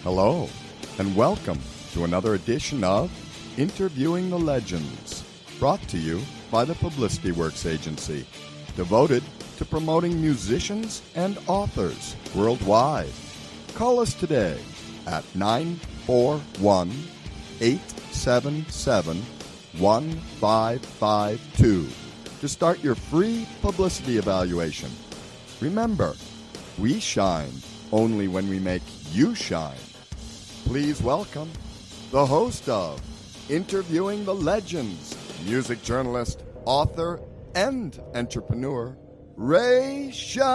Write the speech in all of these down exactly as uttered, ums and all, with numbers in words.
Hello, and welcome to another edition of Interviewing the Legends, brought to you by the Publicity Works Agency, devoted to promoting musicians and authors worldwide. Call us today at nine four one, eight seven seven, one five five two to start your free publicity evaluation. Remember, we shine only when we make you shine. Please welcome the host of Interviewing the Legends, music journalist, author, and entrepreneur, Ray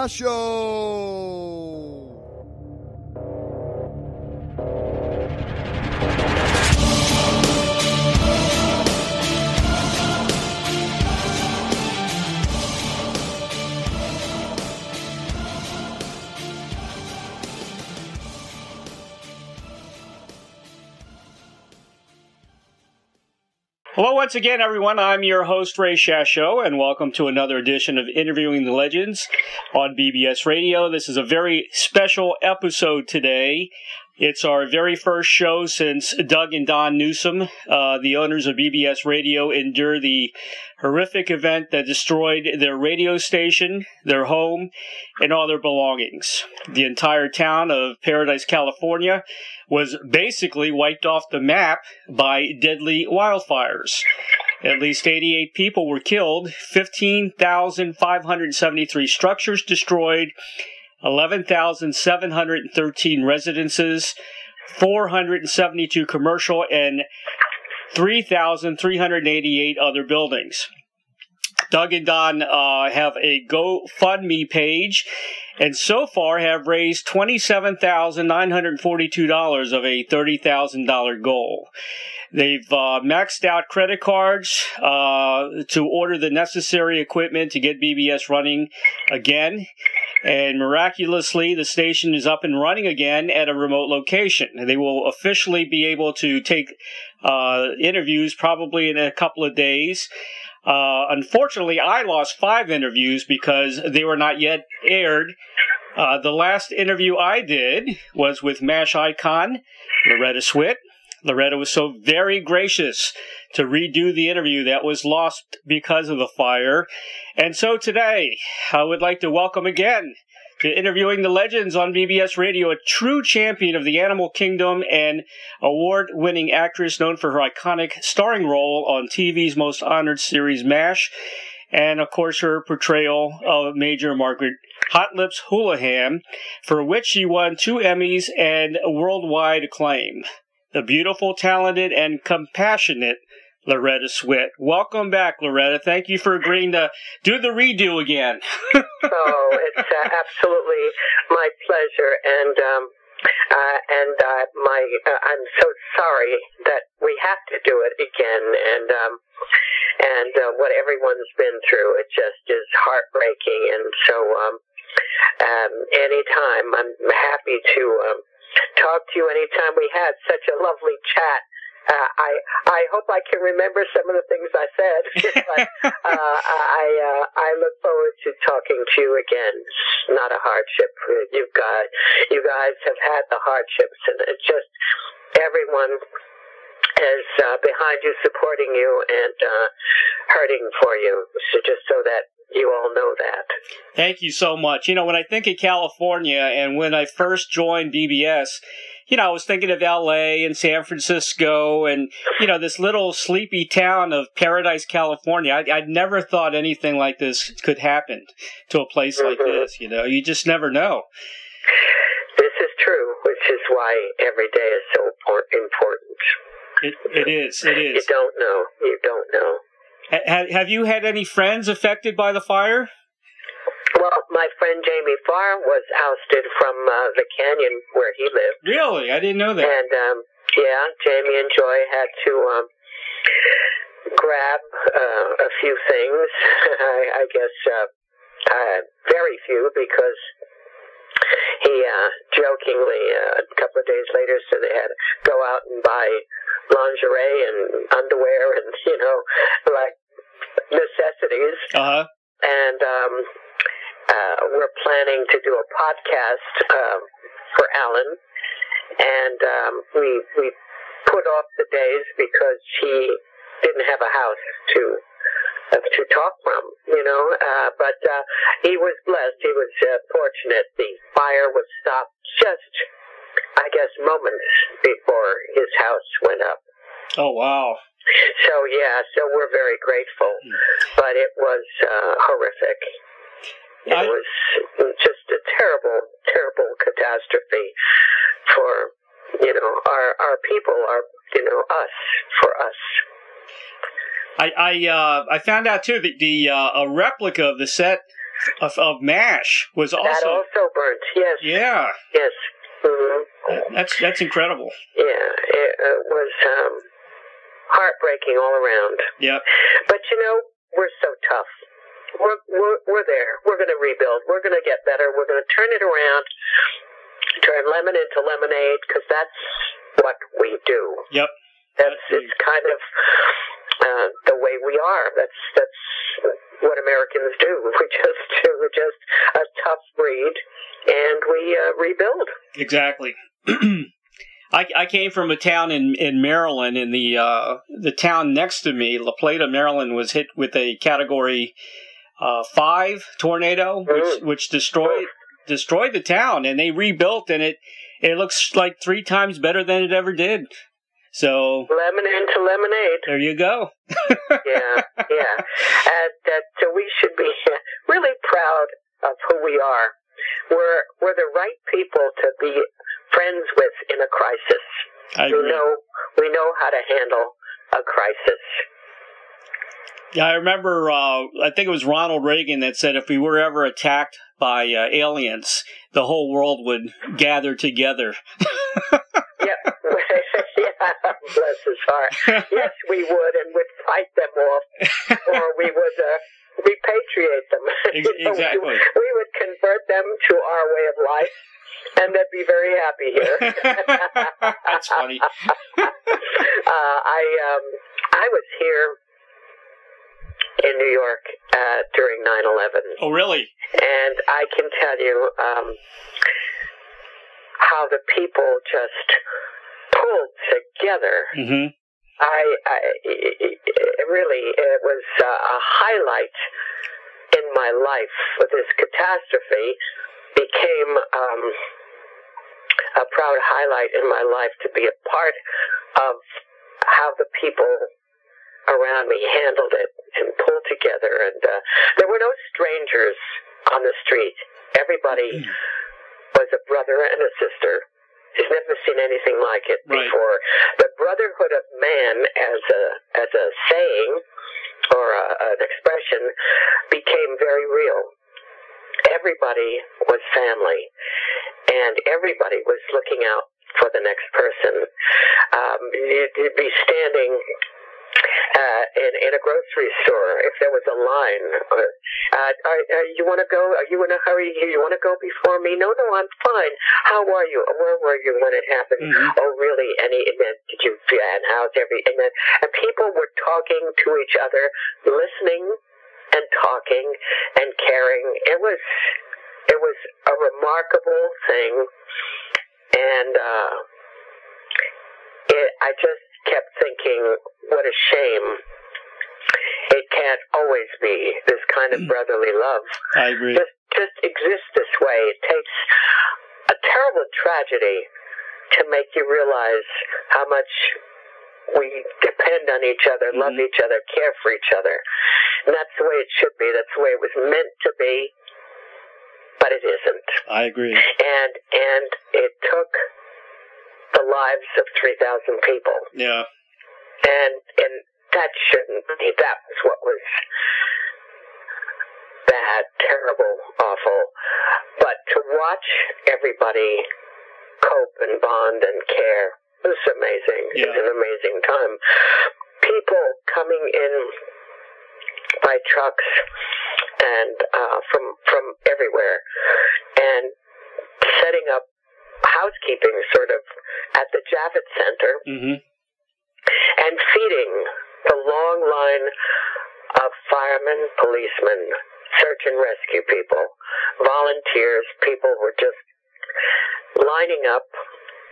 Shasho. Hello once again, everyone. I'm your host, Ray Shasho, and welcome to another edition of Interviewing the Legends on B B S Radio. This is a very special episode today. It's our very first show since Doug and Don Newsom, uh, the owners of B B S Radio, endured the horrific event that destroyed their radio station, their home, and all their belongings. The entire town of Paradise, California was basically wiped off the map by deadly wildfires. At least eighty-eight people were killed, fifteen thousand five hundred seventy-three structures destroyed, eleven thousand seven hundred thirteen residences, four hundred seventy-two commercial, and three thousand three hundred eighty-eight other buildings. Doug and Don uh, have a GoFundMe page, and so far have raised twenty-seven thousand nine hundred forty-two dollars of a thirty thousand dollars goal. They've uh, maxed out credit cards uh, to order the necessary equipment to get B B S running again. And miraculously, the station is up and running again at a remote location. They will officially be able to take uh, interviews probably in a couple of days. Uh, unfortunately, I lost five interviews because they were not yet aired. Uh, the last interview I did was with MASH icon, Loretta Swit. Loretta was so very gracious to redo the interview that was lost because of the fire. And so today, I would like to welcome again to Interviewing the Legends on B B S Radio, a true champion of the animal kingdom and award-winning actress known for her iconic starring role on T V's most honored series, MASH, and of course her portrayal of Major Margaret Hot Lips Houlihan, for which she won two Emmys and worldwide acclaim. The beautiful, talented, and compassionate Loretta Swit. Welcome back, Loretta. Thank you for agreeing to do the redo again. Oh, it's uh, absolutely my pleasure, and um, uh, and uh, my uh, I'm so sorry that we have to do it again, and um, and uh, what everyone's been through, it just is heartbreaking, and so um, um, anytime I'm happy to um, talk to you. Anytime we had such a lovely chat. Uh, I I hope I can remember some of the things I said, but uh, I uh, I look forward to talking to you again. It's not a hardship. You guys, you guys have had the hardships, and it's just everyone is uh, behind you, supporting you, and uh, hurting for you. So just so that you all know that. Thank you so much. You know, when I think of California, and when I first joined B B S, you know, I was thinking of L A and San Francisco and, you know, this little sleepy town of Paradise, California. I, I'd never thought anything like this could happen to a place mm-hmm. like this, you know. You just never know. This is true, which is why every day is so important. It, it is, it is. You don't know. You don't know. Ha- have you had any friends affected by the fire? Well, my friend Jamie Farr was ousted from uh, the canyon where he lived. Really? I didn't know that. And, um, yeah, Jamie and Joy had to um, grab uh, a few things. I, I guess uh, uh, very few, because he uh, jokingly, uh, a couple of days later, said they had to go out and buy lingerie and underwear and, you know, like necessities. Uh-huh. And um, uh, we're planning to do a podcast uh, for Alan, and um, we we put off the days because he didn't have a house to uh, to talk from, you know. Uh, but uh, he was blessed. He was uh, fortunate. The fire was stopped just, I guess, moments before his house went up. Oh, wow. So, yeah, so we're very grateful. But it was uh, horrific. It I... was just a terrible, terrible catastrophe for, you know, our, our people, our, you know, us, for us. I I, uh, I found out, too, that the uh, a replica of the set of, of MASH was also... That also burnt, yes. Yeah. Yes. Mm-hmm. That's that's incredible. Yeah, it, it was um, heartbreaking all around. Yep. But, you know, we're so tough. We're, we're, we're there. We're going to rebuild. We're going to get better. We're going to turn it around, turn lemon into lemonade, because that's what we do. Yep. That's it's kind of uh, the way we are. That's that's what Americans do. We just we're just a tough breed, and we uh, rebuild. Exactly. I, I came from a town in, in Maryland, and the uh, the town next to me, La Plata, Maryland, was hit with a Category uh, five tornado, which Mm. which destroyed destroyed the town, and they rebuilt, and it it looks like three times better than it ever did. So Lemon into lemonade. there you go. Yeah, yeah. And that so we should be really proud of who we are. We're we're the right people to be friends with in a crisis. I we agree. know we know how to handle a crisis. Yeah, I remember. Uh, I think it was Ronald Reagan that said if we were ever attacked by uh, aliens, the whole world would gather together. Yeah, yeah. Bless his heart. Yes, we would, and would fight them off, or we would uh, repatriate them. Exactly. we, we would convert them to our way of life, and they'd be very happy here. That's funny. uh, I um, I was here in New York uh, during nine eleven. Oh, really? And I can tell you um, how the people just pulled together. Mm-hmm. I, I it, it really, it was a highlight in my life. This catastrophe became um, a proud highlight in my life to be a part of how the people around me handled it and pulled together. And uh, there were no strangers on the street. Everybody was a brother and a sister. He's never seen anything like it Right. before. The brotherhood of man, as a as a saying or a, an expression, became very real. Everybody was family, and everybody was looking out for the next person. Um, you'd, you'd be standing Uh, in, in a grocery store, if there was a line, uh, uh, uh, you want to go? Are you in a hurry? You, you want to go before me? No, no, I'm fine. How are you? Where were you when it happened? Mm-hmm. Oh, really? Any? And then did you? And how's every? And then and people were talking to each other, listening and talking and caring. It was it was a remarkable thing, and uh, it, I just kept thinking, what a shame. It can't always be this kind of brotherly love. I agree. Just, just exist this way. It takes a terrible tragedy to make you realize how much we depend on each other, mm-hmm. love each other, care for each other. And that's the way it should be. That's the way it was meant to be, but it isn't. I agree. And and it took the lives of three thousand people. Yeah. And and that shouldn't be. That was what was bad, terrible, awful. But to watch everybody cope and bond and care, it was amazing. Yeah. It was an amazing time. People coming in by trucks and uh, from from everywhere and setting up housekeeping sort of at the Javits Center Mm-hmm. and feeding the long line of firemen, policemen, search and rescue people, volunteers. People were just lining up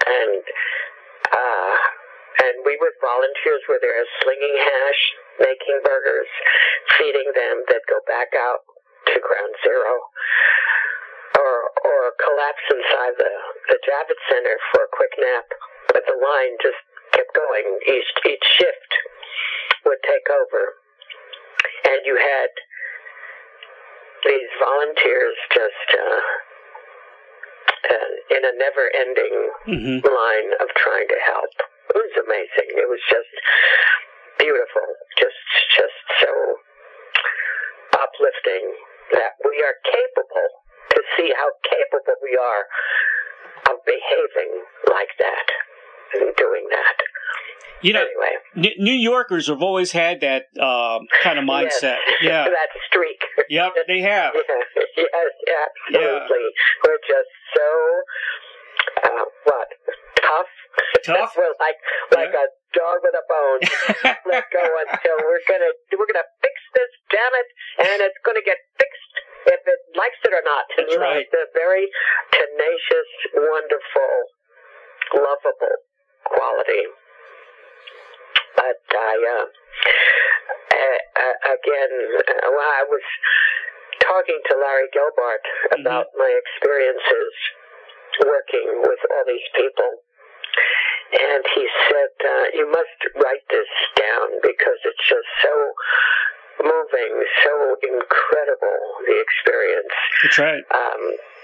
and uh, and we with volunteers were there slinging hash, making burgers, feeding them. They'd go back out to Ground Zero, or or collapse inside the the Javits Center for a quick nap. But the line just kept going. Each each shift would take over, and you had these volunteers just uh, uh, in a never-ending mm-hmm. line of trying to help. It was amazing. It was just beautiful, just just so uplifting that we are capable, to see how capable we are of behaving like that and doing that. You know, anyway. N- New Yorkers have always had that um, kind of mindset. Yes. Yeah, that streak. Yep, they have. Yeah. Yes, absolutely. Yeah. We're just so uh, what tough. Tough. We're like like yeah. a dog with a bone. Let go until we're gonna we're gonna fix this. Damn it! And it's gonna get fixed if it likes it or not. That's you know, right. It's a very tenacious, wonderful, lovable quality. But I, uh, uh, again, uh, well, I was talking to Larry Gelbart about mm-hmm. my experiences working with all these people, and he said, uh, you must write this down because it's just so moving, so incredible, the experience. That's right. Um,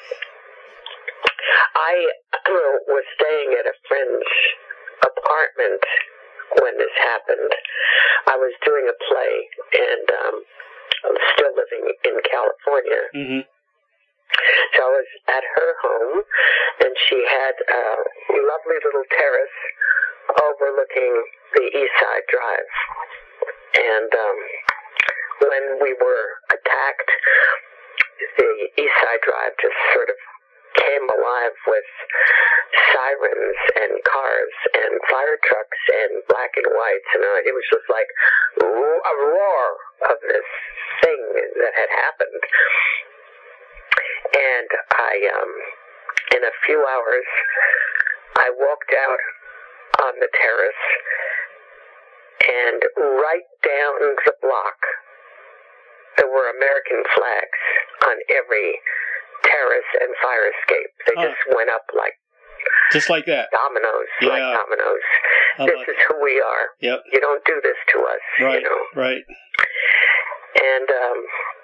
I uh, was staying at a friend's apartment when this happened. I was doing a play, and um, I'm still living in California. Mm-hmm. So I was at her home, and she had a lovely little terrace overlooking the East Side Drive. And um, when we were attacked, the East Side Drive just sort of came alive with sirens and cars and fire trucks and black and whites, and uh, it was just like a roar of this thing that had happened. And I, um, in a few hours, I walked out on the terrace, and right down the block, there were American flags on every terrace and fire escape. They huh. just went up like just like that, dominoes, yeah. like dominoes. How this is who we are. Yep. You don't do this to us. Right. You know. Right. And um,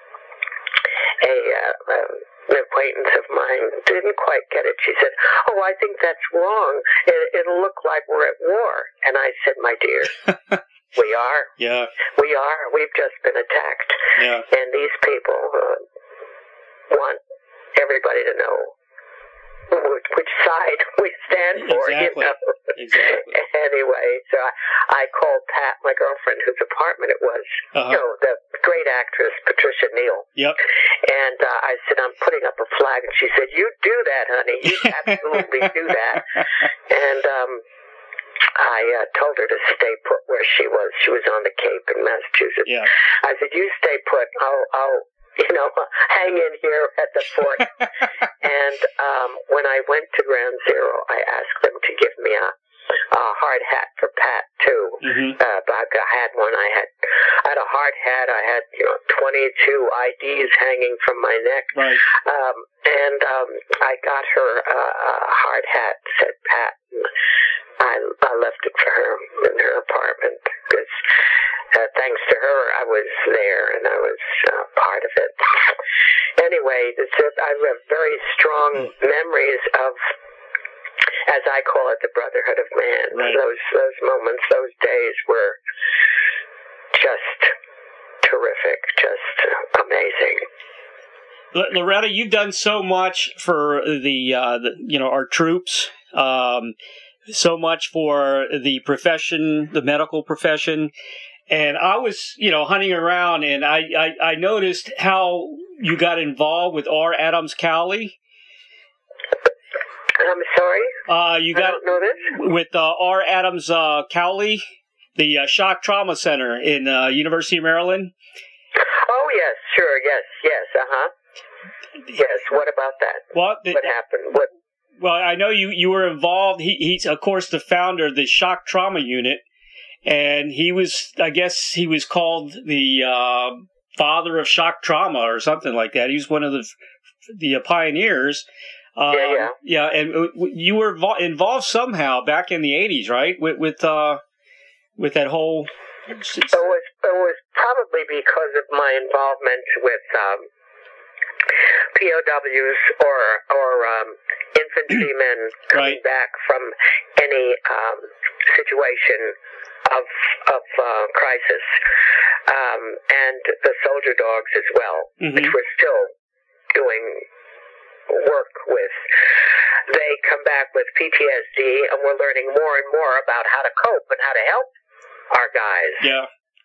a uh, uh, an acquaintance of mine didn't quite get it. She said, "Oh, I think that's wrong. It, it'll look like we're at war." And I said, "My dear." We are. Yeah. We are. We've just been attacked. Yeah. And these people uh, want everybody to know which, which side we stand for. Exactly. You know? Exactly. Anyway, so I, I called Pat, my girlfriend, whose apartment it was. Uh-huh. You know, the great actress Patricia Neal. Yep. And uh, I said, I'm putting up a flag. And she said, you do that, honey. You absolutely do that. And um, I uh, told her to stay put where she was. She was on the Cape in Massachusetts. Yeah. I said, you stay put. I'll, I'll you know, hang in here at the fort. And um, when I went to Ground Zero, I asked them to give me a, a hard hat for Pat, too. Mm-hmm. Uh, but I had one. I had I had a hard hat. I had, you know, twenty-two I Ds hanging from my neck. Right. Um, and um, I got her a, a hard hat, said Pat. And I, I left it for her in her apartment because uh, thanks to her, I was there and I was uh, part of it. Anyway, this is, I have very strong memories of, as I call it, the brotherhood of man. Right. Those those moments, those days were just terrific, just amazing. Loretta, you've done so much for the, uh, the you know, our troops. Um, so much for the profession, the medical profession. And I was, you know, hunting around, and I, I, I noticed how you got involved with R. Adams Cowley. I'm sorry? Uh, you I got don't know this. With uh, R. Adams uh, Cowley, the uh, Shock Trauma Center in uh, University of Maryland. Oh, yes, sure, yes, yes, uh-huh. Yes, what about that? Well, the, what happened? What? Well, I know you, you were involved. He, he's, of course, the founder of the Shock Trauma Unit. And he was, I guess he was called the uh, father of shock trauma or something like that. He was one of the the pioneers. Uh, yeah, yeah. Yeah, and you were involved somehow back in the eighties, right? With with, uh, with that whole... It was, it was probably because of my involvement with um, P O Ws or, or um, infantrymen coming right. back from any um, situation of of uh, crisis, um, and the soldier dogs as well, mm-hmm. which we're still doing work with. They come back with P T S D, and we're learning more and more about how to cope and how to help our guys. Yeah,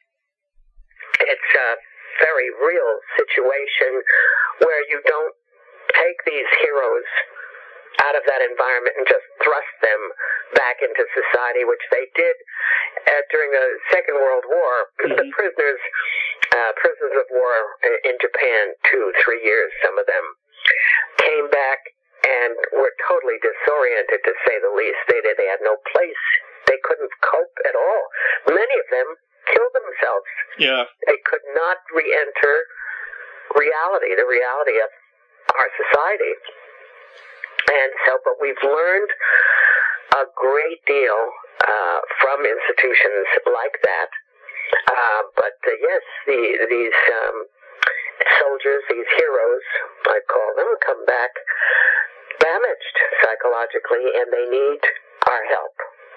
it's a very real situation where you don't take these heroes out of that environment and just thrust them back into society, which they did uh, during the Second World War. Mm-hmm. The prisoners, uh, prisoners of war in Japan, two, three years, some of them, came back and were totally disoriented, to say the least. They, they, they had no place. They couldn't cope at all. Many of them killed themselves. Yeah. They could not re-enter reality, the reality of our society. And so, but we've learned a great deal uh, from institutions like that. Uh, but uh, yes, the, these um, soldiers, these heroes, I call them, come back damaged psychologically, and they need our help.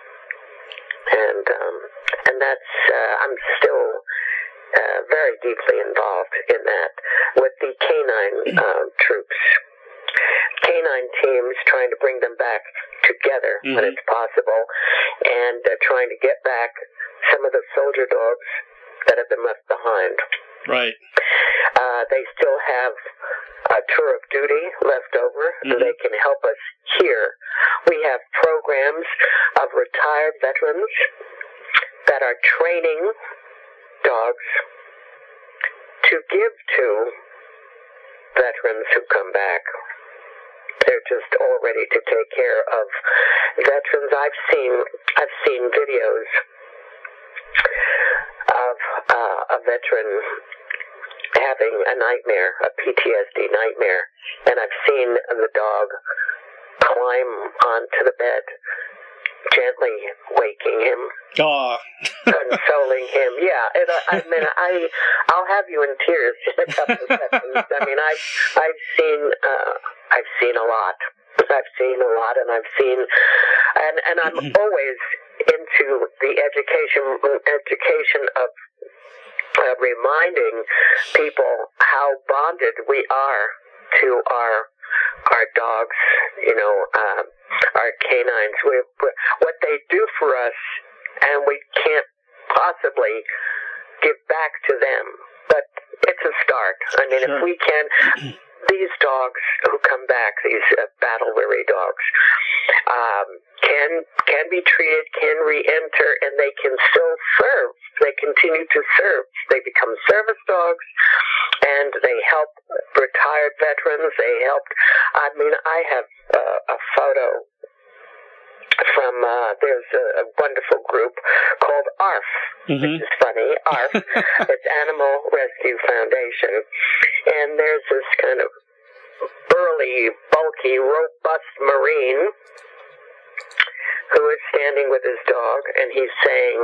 And um, and that's uh, I'm still uh, very deeply involved in that with the canine uh, troops. Canine teams, trying to bring them back together mm-hmm. when it's possible, and uh, trying to get back some of the soldier dogs that have been left behind. Right. Uh, they still have a tour of duty left over, mm-hmm. and they can help us here. We have programs of retired veterans that are training dogs to give to veterans who come back. They're just all ready to take care of veterans. I've seen I've seen videos of uh, a veteran having a nightmare, a P T S D nightmare, and I've seen the dog climb onto the bed, gently waking him, oh. consoling him. Yeah, and I, I mean, I I'll have you in tears in a couple of seconds. I mean, I've I've seen uh, I've seen a lot. I've seen a lot, and I've seen, and and I'm always into the education education of uh, reminding people how bonded we are to our our dogs, you know, um, our canines. We, what they do for us, and we can't possibly give back to them. But it's a start. I mean, sure. if we can. These dogs who come back, these uh, battle-weary dogs, um, can can be treated, can re-enter, and they can still serve. They continue to serve. They become service dogs, and they help retired veterans. They helped. I mean, I have uh, a photo from, uh, there's a, a wonderful group called A R F, mm-hmm. which is funny, A R F. It's Animal Rescue Foundation. And there's this kind of burly, bulky, robust Marine who is standing with his dog, and he's saying,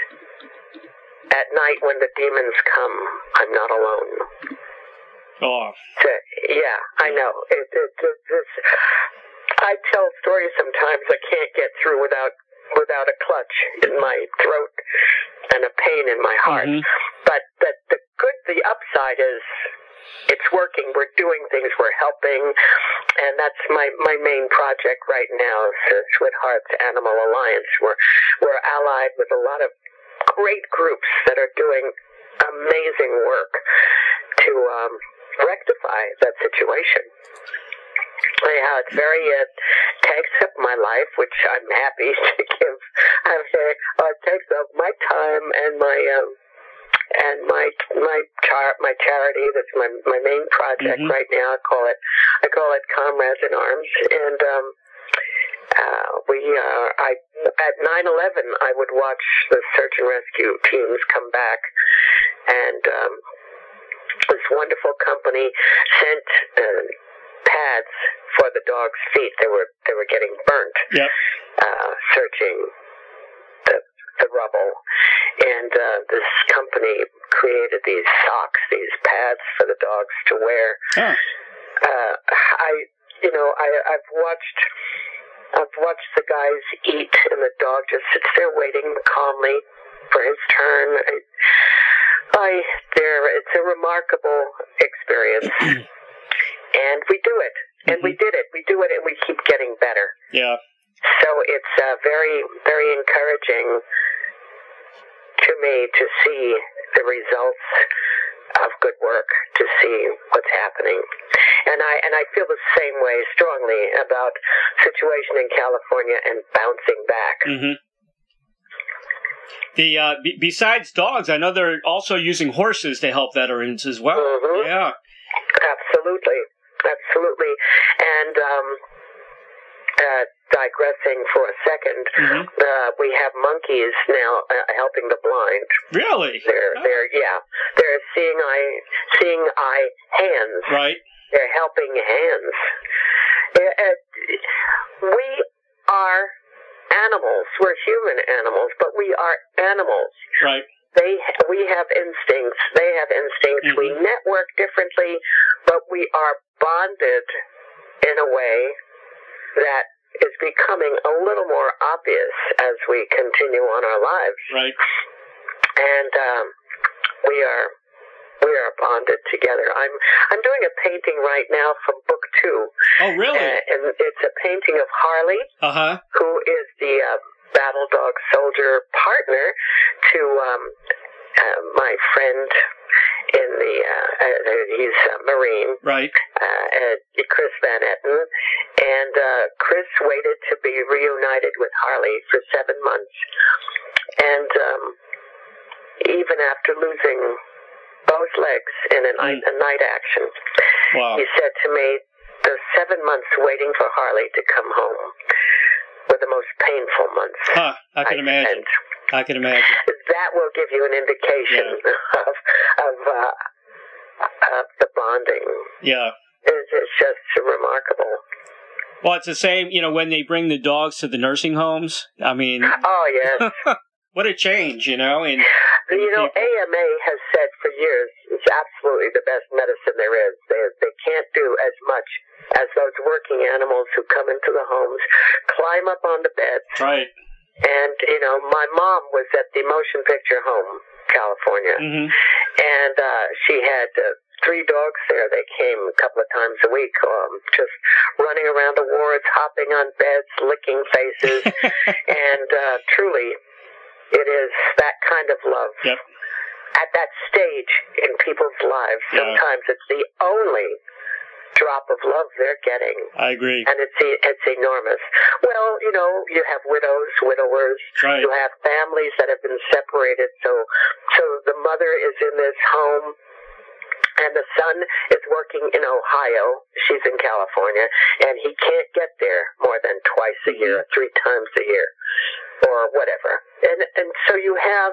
at night when the demons come, I'm not alone. Oh. So, yeah, I know. It, it, it, it's, I tell stories sometimes I can't get through without without a clutch in my throat and a pain in my heart. Mm-hmm. But the, the good, the upside is it's working. We're doing things. We're helping, and that's my, my main project right now. Sweethearts Animal Alliance. We're we're allied with a lot of great groups that are doing amazing work to um, rectify that situation. Anyhow, it's very, uh, takes up my life, which I'm happy to give. I'm very, uh, it takes up my time and my, um, and my, my char- my charity. That's my, my main project mm-hmm. right now. I call it, I call it Comrades in Arms. And, um, Uh, we, uh, I, at nine eleven, I would watch the search and rescue teams come back, and um, this wonderful company sent uh, pads for the dogs' feet. They were they were getting burnt, yep. uh, searching the the rubble, and uh, this company created these socks, these pads for the dogs to wear. Huh. Uh, I, you know, I, I've watched. I've watched the guys eat, and the dog just sits there waiting calmly for his turn. I, I there, it's a remarkable experience, and we do it, and mm-hmm. we did it, we do it, and we keep getting better. Yeah. So it's uh, very, very encouraging to me to see the results of good work, to see what's happening. And I and I feel the same way strongly about situation in California and bouncing back. Mm-hmm. The uh, b- besides dogs, I know they're also using horses to help veterans as well. Mm-hmm. Yeah, absolutely, absolutely. And um, uh, digressing for a second, mm-hmm. uh, we have monkeys now uh, helping the blind. Really? They're oh. they're yeah, they're seeing eye seeing eye hands. Right. They're helping hands. We are animals. We're human animals, but we are animals. Right. They, we have instincts. They have instincts. Mm-hmm. We network differently, but we are bonded in a way that is becoming a little more obvious as we continue on our lives. Right. And um, we are... We are bonded together. I'm I'm doing a painting right now from book two. Oh, really? Uh, and it's a painting of Harley, uh-huh. who is the uh, battle dog soldier partner to um, uh, my friend in the, uh, uh, he's a Marine. Right. Uh, uh, Chris Van Etten. And uh, Chris waited to be reunited with Harley for seven months. And um, even after losing both legs in a night, mm. a night action. Wow. He said to me, those seven months waiting for Harley to come home were the most painful months. Huh, I can I imagine. Spent. I can imagine. That will give you an indication yeah. of of, uh, of the bonding. Yeah. It's, it's just remarkable. Well, it's the same, you know, when they bring the dogs to the nursing homes. I mean... Oh, yes. What a change, you know? And, and you know, people. A M A has said for years it's absolutely the best medicine there is. They, they can't do as much as those working animals who come into the homes, climb up on the beds. Right. And, you know, my mom was at the Motion Picture Home, California. Mm-hmm. And uh, she had uh, three dogs there. They came a couple of times a week, um, just running around the wards, hopping on beds, licking faces. and uh, truly... It is that kind of love. Yep. At that stage in people's lives, yeah. sometimes it's the only drop of love they're getting. I agree. And it's it's enormous. Well, you know, you have widows, widowers. Right. You have families that have been separated. So, so the mother is in this home, and the son is working in Ohio. She's in California, and he can't get there more than twice a year, or three times a year, or whatever. And and so you have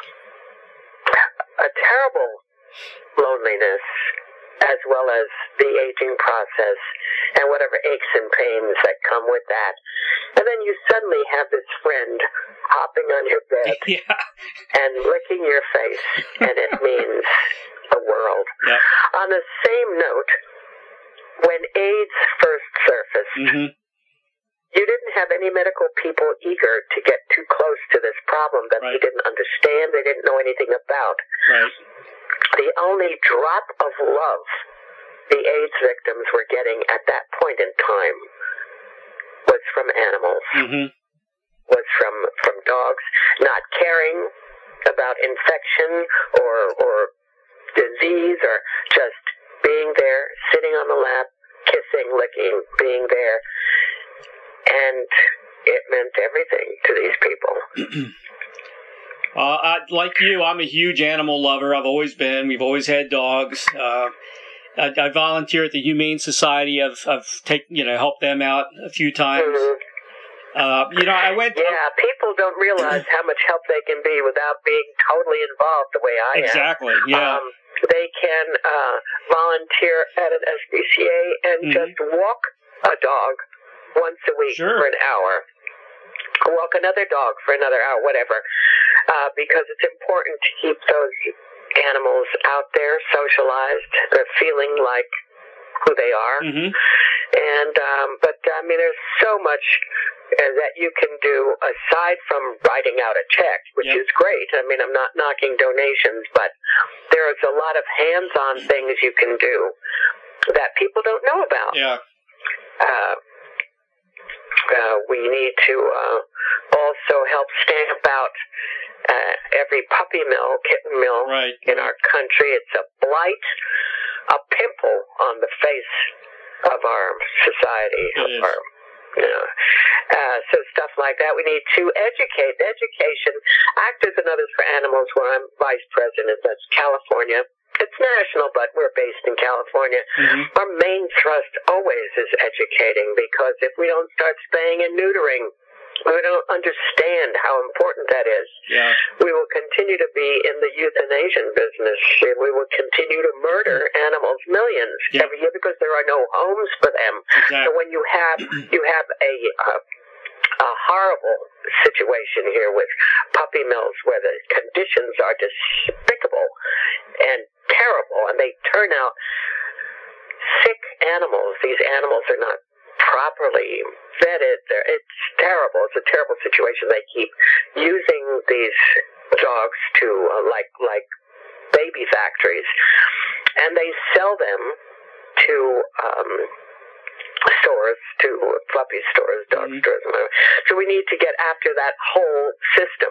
a terrible loneliness, as well as the aging process and whatever aches and pains that come with that. And then you suddenly have this friend hopping on your bed yeah. and licking your face, and it means the world. Yep. On the same note, when AIDS first surfaced, mm-hmm. you didn't have any medical people eager to get too close to this problem that right. they didn't understand, they didn't know anything about. Right. The only drop of love the AIDS victims were getting at that point in time was from animals, mm-hmm. was from, from dogs not caring about infection or, or disease, or just being there, sitting on the lap, kissing, licking, being there. And it meant everything to these people. uh, I, like you, I'm a huge animal lover. I've always been. We've always had dogs. Uh, I, I volunteer at the Humane Society. I've, I've taken, you know, helped them out a few times. Mm-hmm. Uh, you know, I went... Yeah, people don't realize how much help they can be without being totally involved the way I exactly, am. Exactly, yeah. Um, they can uh, volunteer at an S P C A and mm-hmm. just walk a dog once a week sure. for an hour. Walk another dog for another hour, whatever. Uh, because it's important to keep those animals out there, socialized, uh, feeling like who they are. Mm-hmm. And, um, but, I mean, there's so much uh, that you can do aside from writing out a check, which yep. is great. I mean, I'm not knocking donations, but there's a lot of hands-on things you can do that people don't know about. Yeah. Uh, uh, we need to uh, also help stamp out uh, every puppy mill, kitten mill right. in our country. It's a blight, a pimple on the face of our society. It is. Our, you know, uh, so stuff like that. We need to educate. Education, Actors and Others for Animals, where I'm vice president, that's California. It's national, but we're based in California. Mm-hmm. Our main thrust always is educating, because if we don't start spaying and neutering, we don't understand how important that is. Yeah. We will continue to be in the euthanasian business. We will continue to murder animals, millions yeah. every year, because there are no homes for them. Exactly. So when you have you have a uh, a horrible situation here with puppy mills, where the conditions are despicable and terrible, and they turn out sick animals. These animals are not properly vetted. They're, it's terrible. It's a terrible situation. They keep using these dogs to uh, like like baby factories, and they sell them to um, stores, to puppy stores, dog mm-hmm. stores, and whatever. So we need to get after that whole system.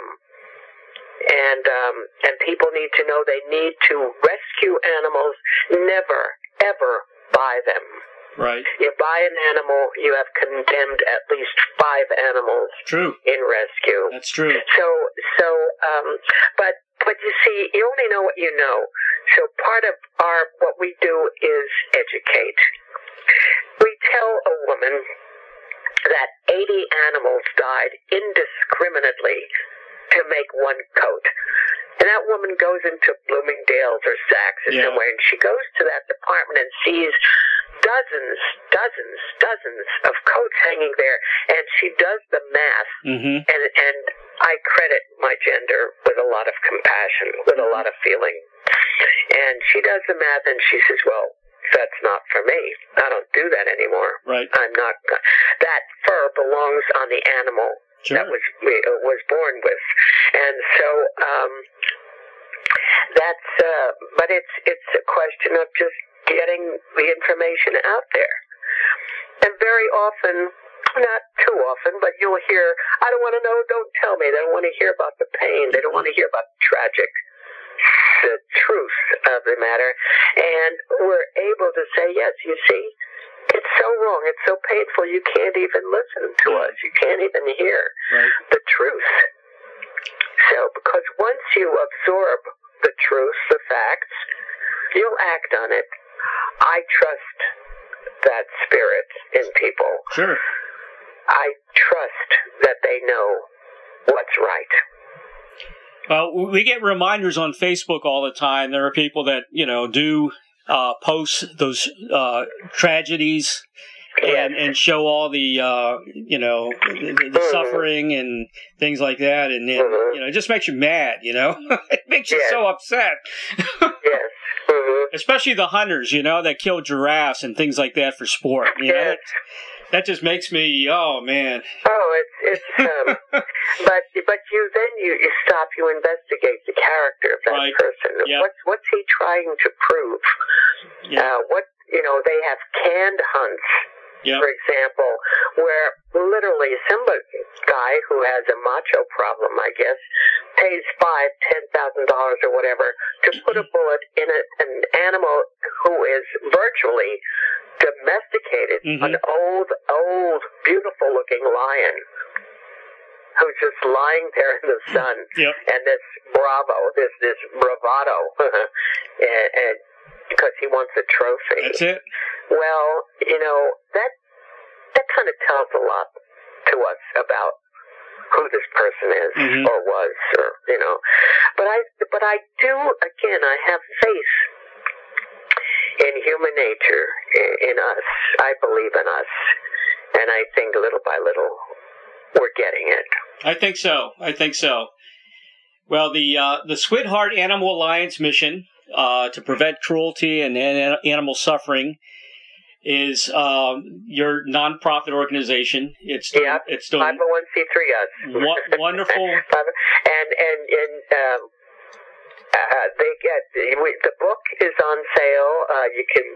And um, and people need to know they need to rescue animals. Never, ever buy them. Right. You buy an animal, you have condemned at least five animals. True. In rescue. That's true. So so um, but but you see, you only know what you know. So part of our what we do is educate. We tell a woman that eighty animals died indiscriminately to make one coat. And that woman goes into Bloomingdale's or Saks or yeah. somewhere, and she goes to that department and sees dozens, dozens, dozens of coats hanging there, and she does the math. Mm-hmm. And and I credit my gender with a lot of compassion, with a lot of feeling. And she does the math, and she says, well, that's not for me. I don't do that anymore. Right. I'm not. That fur belongs on the animal sure. that was was born with, and so um, that's. Uh, but it's it's a question of just getting the information out there, and very often, not too often, but you'll hear, I don't want to know. Don't tell me. They don't want to hear about the pain. They don't want to hear about the tragic. The truth of the matter, and we're able to say, yes, you see, it's so wrong, it's so painful, you can't even listen to us, you can't even hear right. the truth. So, because once you absorb the truth, the facts, you'll act on it. I trust that spirit in people. Sure. I trust that they know what's right. Uh, we get reminders on Facebook all the time. There are people that, you know, do uh, post those uh, tragedies and, and show all the, uh, you know, the, the mm-hmm. suffering and things like that. And, and mm-hmm. you know, it just makes you mad, you know. It makes you yes. so upset. Yes. Mm-hmm. Especially the hunters, you know, that kill giraffes and things like that for sport. You know, yes. that, that just makes me, oh, man. Oh, it's, it's, um, but, but you, then you, you stop, you investigate the character of that right. person. Yep. What's, what's he trying to prove? Yep. Uh, what, you know, they have canned hunts, yep. for example, where literally somebody, guy who has a macho problem, I guess, pays five, ten thousand dollars or whatever to put a bullet in a, an animal who is virtually domesticated, mm-hmm. an old, old, beautiful-looking lion who's just lying there in the sun, yep. and this bravo, this this bravado, and, and because he wants a trophy. That's it. Well, you know, that that kind of tells a lot to us us about who this person is mm-hmm. or was, or you know. But I, but I do. Again, I have faith in human nature, in, in us. I believe in us, and I think little by little we're getting it. I think so. I think so. Well, the uh, the Sweetheart Animal Alliance mission uh, to prevent cruelty and an- animal suffering is um, your nonprofit organization. It's doing, yeah, it's doing five oh one c three. Yes, w- wonderful. and and and um, uh, they get we, the book is on sale. Uh, you can.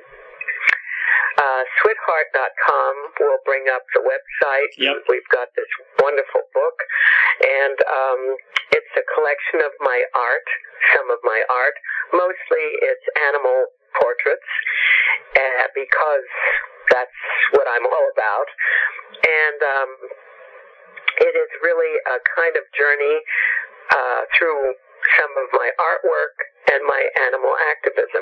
Uh, Sweetheart dot com will bring up the website. Yep. We've got this wonderful book, and um, it's a collection of my art, some of my art. Mostly it's animal portraits, uh, because that's what I'm all about. And um, it is really a kind of journey uh, through some of my artwork and my animal activism.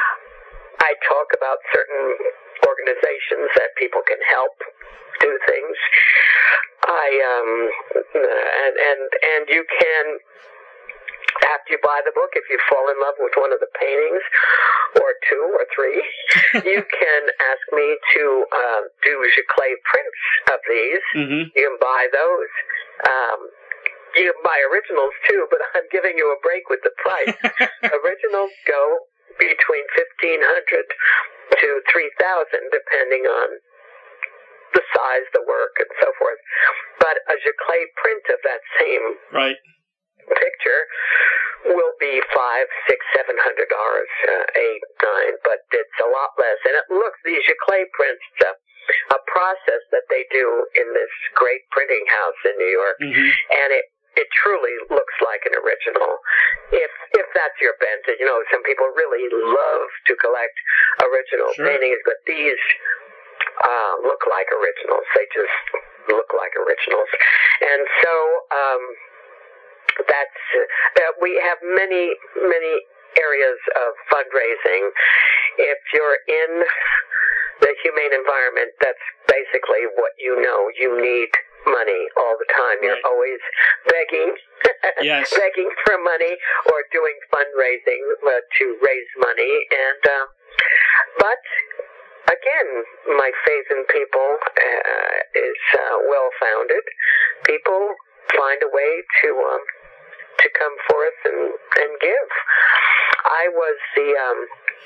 I talk about certain organizations that people can help do things. I um and and and you can, after you buy the book, if you fall in love with one of the paintings, or two or three, you can ask me to uh, do giclée prints of these. Mm-hmm. You can buy those. Um, you can buy originals too, but I'm giving you a break with the price. Originals go between fifteen hundred to three thousand, depending on the size, the work, and so forth. But a giclée print of that same right. picture will be five, six, seven hundred dollars, uh, eight, nine, but it's a lot less. And it looks, these giclée prints, uh, a process that they do in this great printing house in New York, mm-hmm. and it it truly looks like an original. If if that's your bent, you know, some people really love to collect original sure. paintings, but these uh, look like originals. They just look like originals. And so um, that's uh, we have many many areas of fundraising. If you're in the humane environment, that's basically what you know. You need money all the time. You're right. always begging, yes. begging for money or doing fundraising uh, to raise money. And um, but again, my faith in people uh, is uh, well founded. People find a way to um, to come forth and and give. I was the um,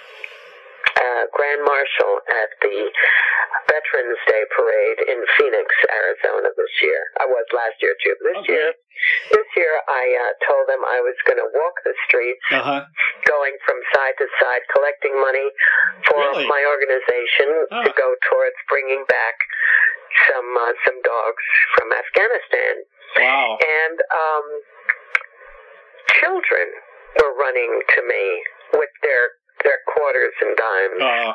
uh, Grand Marshal at the Veterans Day Parade in Phoenix, Arizona this year. I was last year too. This okay. year, this year I uh, told them I was going to walk the streets, uh-huh. going from side to side, collecting money for really? my organization oh. to go towards bringing back some uh, some dogs from Afghanistan. Wow! And um, children were running to me with their their quarters and dimes. Uh.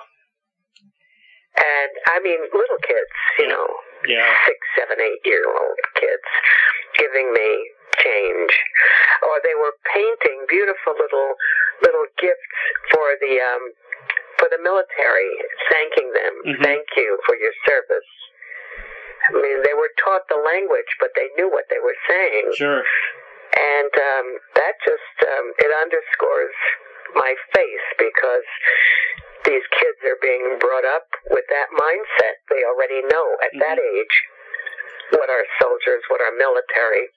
And, I mean, little kids, you know, yeah. six, seven, eight-year-old kids giving me change. Or they were painting beautiful little little gifts for the um, for the military, thanking them. Mm-hmm. Thank you for your service. I mean, they were taught the language, but they knew what they were saying. Sure. And um, that just, um, it underscores my faith, because these kids are being brought up with that mindset. They already know at mm-hmm. that age what our soldiers, what our military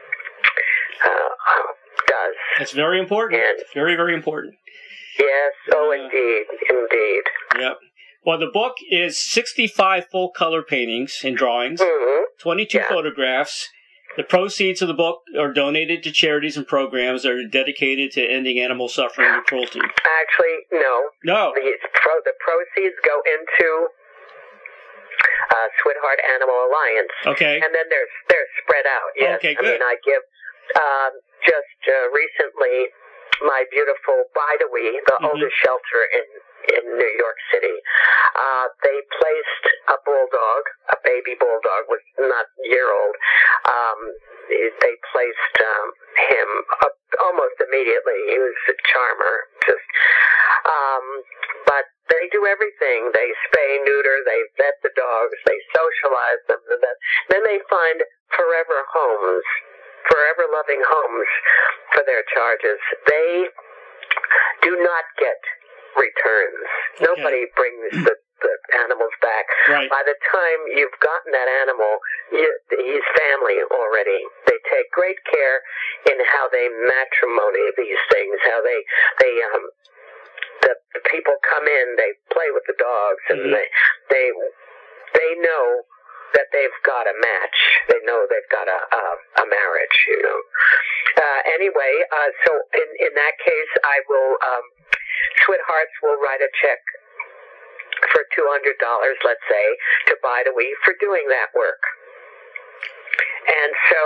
uh, does. That's very important. And very, very important. Yes, oh, uh, indeed, indeed. Yep. Well, the book is sixty-five full-color paintings and drawings, mm-hmm. twenty-two yeah. photographs. The proceeds of the book are donated to charities and programs that are dedicated to ending animal suffering and cruelty. Actually, no. No. The, pro- the proceeds go into uh, Sweetheart Animal Alliance. Okay. And then they're, they're spread out, yes. Okay, good. I mean, I give um, just uh, recently my beautiful Bidewee, the mm-hmm. oldest shelter in in New York City. Uh, they placed a bulldog, a baby bulldog, was not a year old. Um, they placed um, him up almost immediately. He was a charmer. Just, um, but they do everything. They spay, neuter, they vet the dogs, they socialize them. Then they find forever homes, forever loving homes for their charges. They do not get returns. Okay. Nobody brings the, the animals back. Right. By the time you've gotten that animal, you, he's family already. They take great care in how they matrimony these things, how they, they, um, the, the people come in, they play with the dogs, and mm-hmm. they, they, they know that they've got a match. They know they've got a, a, a marriage, you know. Uh, anyway, uh, so in, in that case, I will, um, Sweethearts will write a check for two hundred dollars, let's say, to Bide a Wee for doing that work. And so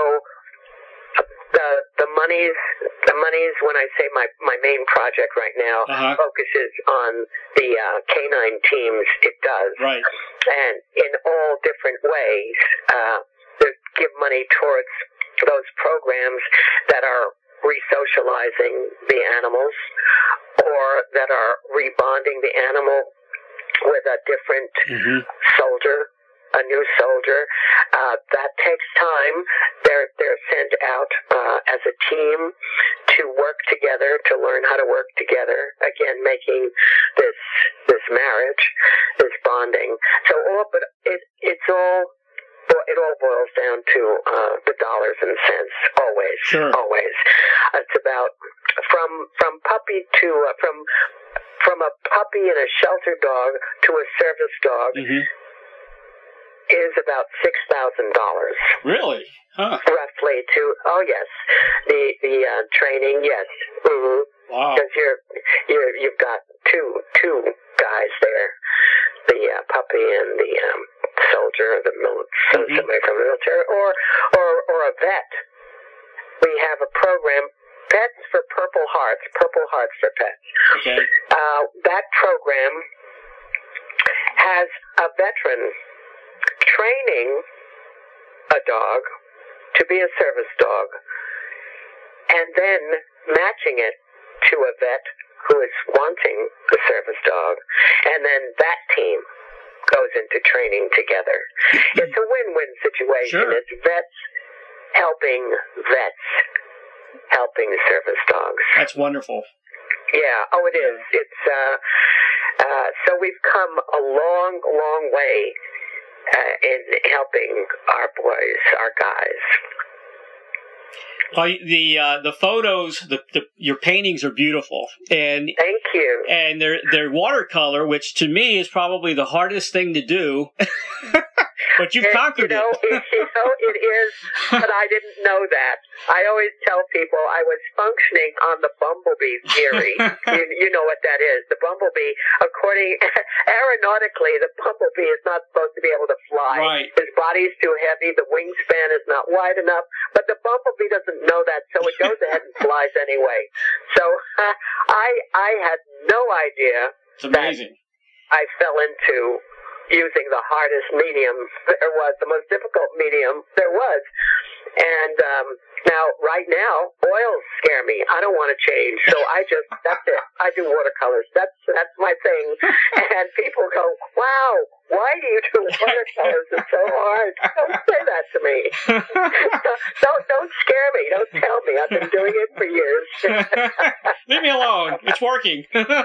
the the monies, the monies, when I say my, my main project right now uh-huh. focuses on the uh, canine teams, it does. Right. And in all different ways, uh, they give money towards those programs that are re-socializing the animals or that are rebonding the animal with a different mm-hmm. soldier, a new soldier. Uh, that takes time. They're they're sent out uh, as a team to work together, to learn how to work together. Again, making this this marriage, this bonding. So all, but it it's all. It all boils down to uh, the dollars and cents. Always, sure. always. It's about from from puppy to uh, from from a puppy and a shelter dog to a service dog mm-hmm. is about six thousand dollars. Really? Huh? Roughly. To oh yes, the the uh, training yes. Mm-hmm. Wow. Because you're you're you've got two two guys there, the uh, puppy and the um, soldier, the mil- mm-hmm. somebody from the military, or or or a vet. We have a program, Pets for Purple Hearts, Purple Hearts for Pets. Okay. Uh, that program has a veteran training a dog to be a service dog, and then matching it to a vet who is wanting the service dog, and then that team goes into training together. It's a win-win situation. Sure. It's vets helping vets helping service dogs. That's wonderful. Yeah. Oh, it is. It's uh, uh, so we've come a long, long way uh, in helping our boys, our guys. Uh, the uh, the photos, the, the your paintings are beautiful, and thank you. And they're they're watercolor, which to me is probably the hardest thing to do. But you've it, conquered you know, it. it. You know, it is, but I didn't know that. I always tell people I was functioning on the bumblebee theory. you, you know what that is. The bumblebee, according, aeronautically, the bumblebee is not supposed to be able to fly. Right. His body's too heavy, the wingspan is not wide enough, but the bumblebee doesn't know that, so it goes ahead and flies anyway. So uh, I, I had no idea it's amazing. that I fell into using the hardest medium there was, the most difficult medium there was. And um, now, right now, oils scare me. I don't want to change, so I just, that's it. I do watercolors. That's that's my thing. And people go, wow, why do you do watercolors? It's so hard. Don't say that to me. don't, don't scare me. Don't tell me. I've been doing it for years. Leave me alone. It's working.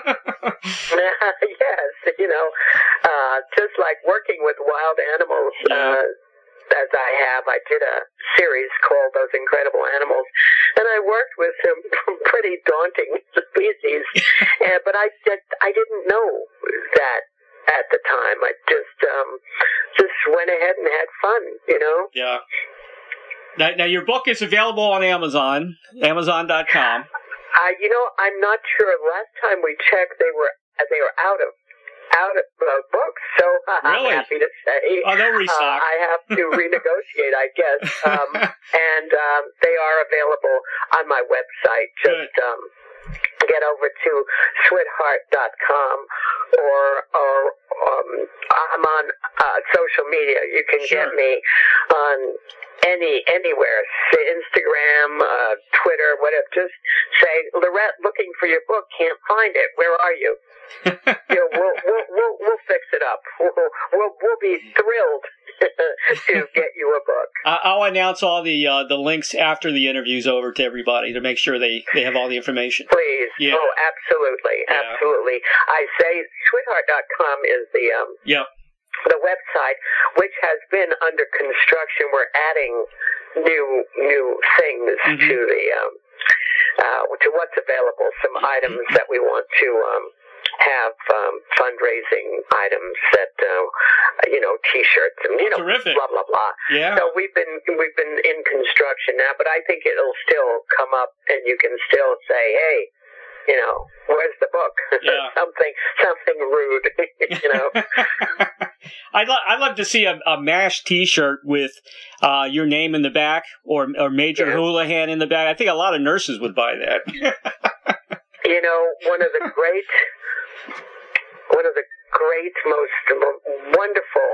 Yes, you know, uh, just like working with wild animals, yeah. uh, as I have, I did a series called Those Incredible Animals, and I worked with some pretty daunting species, and, but I did, I didn't know that at the time. I just um, just went ahead and had fun, you know? Yeah. Now, now your book is available on Amazon, Amazon dot com. Uh, you know, I'm not sure. Last time we checked, they were they were out of out of uh, books. So uh, really? I'm happy to say, oh, they'll restock. Uh, I have to renegotiate, I guess. Um, and um, they are available on my website. Just um, get over to sweetheart dot com, or, or um, I'm on uh, social media. You can Sure. get me on any anywhere, say Instagram, uh, Twitter, whatever. Just say, Lorette, looking for your book, can't find it. Where are you? you know, we'll, we'll we'll we'll fix it up. We'll we'll, we'll be thrilled to get you a book. I'll announce all the uh, the links after the interview's over to everybody to make sure they, they have all the information. Please. Yeah. Oh, absolutely, Yeah. absolutely. I say sweetheart dot com is the um Yep. the website, which has been under construction. We're adding new new things Mhm. to the um uh to what's available. Some items that we want to um have um, fundraising items that uh, you know, T-shirts and you know, Terrific. blah blah blah. Yeah. So we've been we've been in construction now, but I think it'll still come up, and you can still say, hey, you know, where's the book? Yeah. something something rude, you know. I'd, lo- I'd love to see a, a MASH T-shirt with uh, your name in the back, or or Major Yeah. Houlihan in the back. I think a lot of nurses would buy that. You know, one of the great, one of the great, most wonderful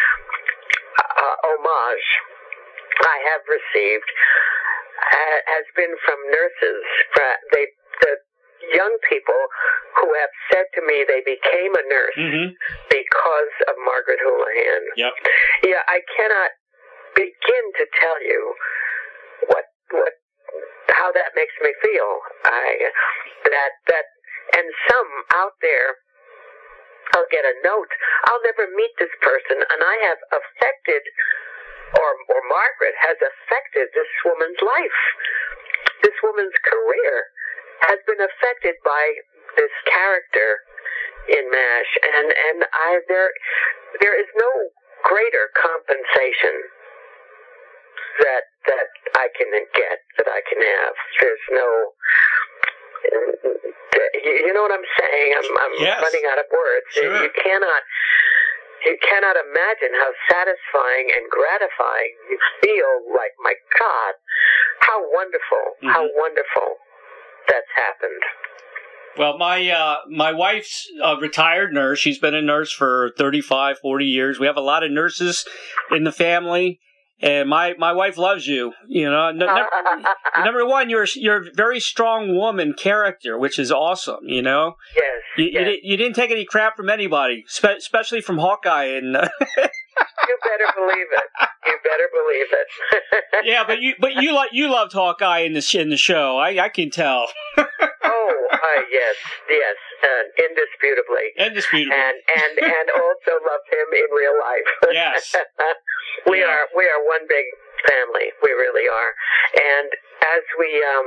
uh, homage I have received uh, has been from nurses. Uh, they, the young people who have said to me they became a nurse Mm-hmm. because of Margaret Houlihan. Yep. Yeah, I cannot begin to tell you what what how that makes me feel. I that that and some out there, I'll get a note. I'll never meet this person, and I have affected, or or Margaret has affected this woman's life. This woman's career has been affected by this character in MASH, and and I there there is no greater compensation that that I can get, that I can have. There's no, you know what I'm saying? I'm I'm Yes. running out of words. Sure. You cannot you cannot imagine how satisfying and gratifying you feel. Like, my God, how wonderful, Mm-hmm. how wonderful that's happened. Well, my uh, my wife's a retired nurse. She's been a nurse for thirty-five, forty years. We have a lot of nurses in the family, and my, my wife loves you. You know, no, number, number one, you're you're a very strong woman character, which is awesome. You know, Yes, you, yes. you, di- you didn't take any crap from anybody, spe- especially from Hawkeye. And uh, You better believe it. You better believe it. yeah, but you but you like you loved Hawkeye in the sh- in the show. I I can tell. Oh, uh, yes, yes, uh, indisputably. Indisputably. And and and also loved him in real life. Yes. we Yeah. are we are one big family. We really are. And as we um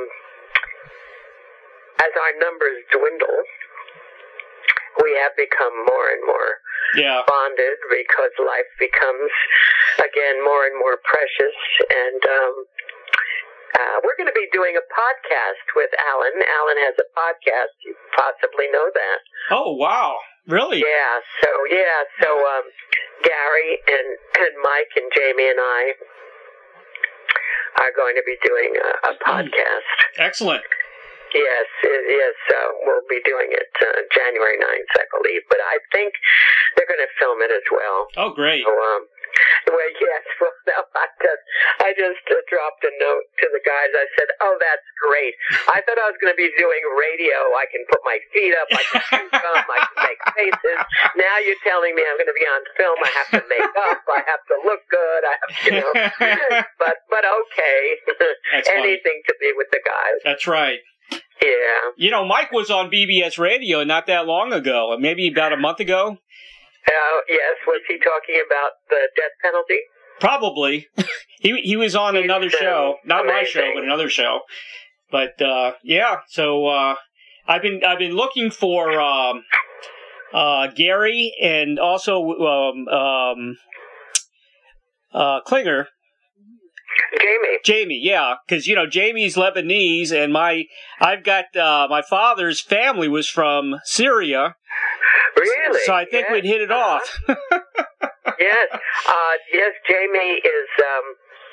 as our numbers dwindle, we have become more and more Yeah. bonded, because life becomes again more and more precious. And um Uh, we're going to be doing a podcast with Alan. Alan has a podcast. You possibly know that. Oh wow! Really? Yeah. So yeah. So um, Gary and and Mike and Jamie and I are going to be doing a, a podcast. Excellent. Yes. Yes. So we'll be doing it uh, January ninth, I believe. But I think they're going to film it as well. Oh, great. So, um, well, yes. Well, no, I just, I just uh, dropped a note to the guys. I said, "Oh, that's great. I thought I was going to be doing radio. I can put my feet up. I can chew gum. I can make faces. Now you're telling me I'm going to be on film. I have to make up. I have to look good. I have, you know. but but okay. That's funny. Anything to be with the guys. That's right. Yeah. You know, Mike was on B B S Radio not that long ago, maybe about a month ago. Uh, yes. Was he talking about the death penalty? Probably. he he was on He's, another show, uh, not my amazing. show, but another show. But uh, yeah, so uh, I've been I've been looking for um, uh, Gary and also um, um, uh, Klinger. Jamie. Jamie, yeah, because you know Jamie's Lebanese, and my I've got uh, my father's family was from Syria, Really? so I think yes. we'd hit it off. Yes. Uh, yes, Jamie is um,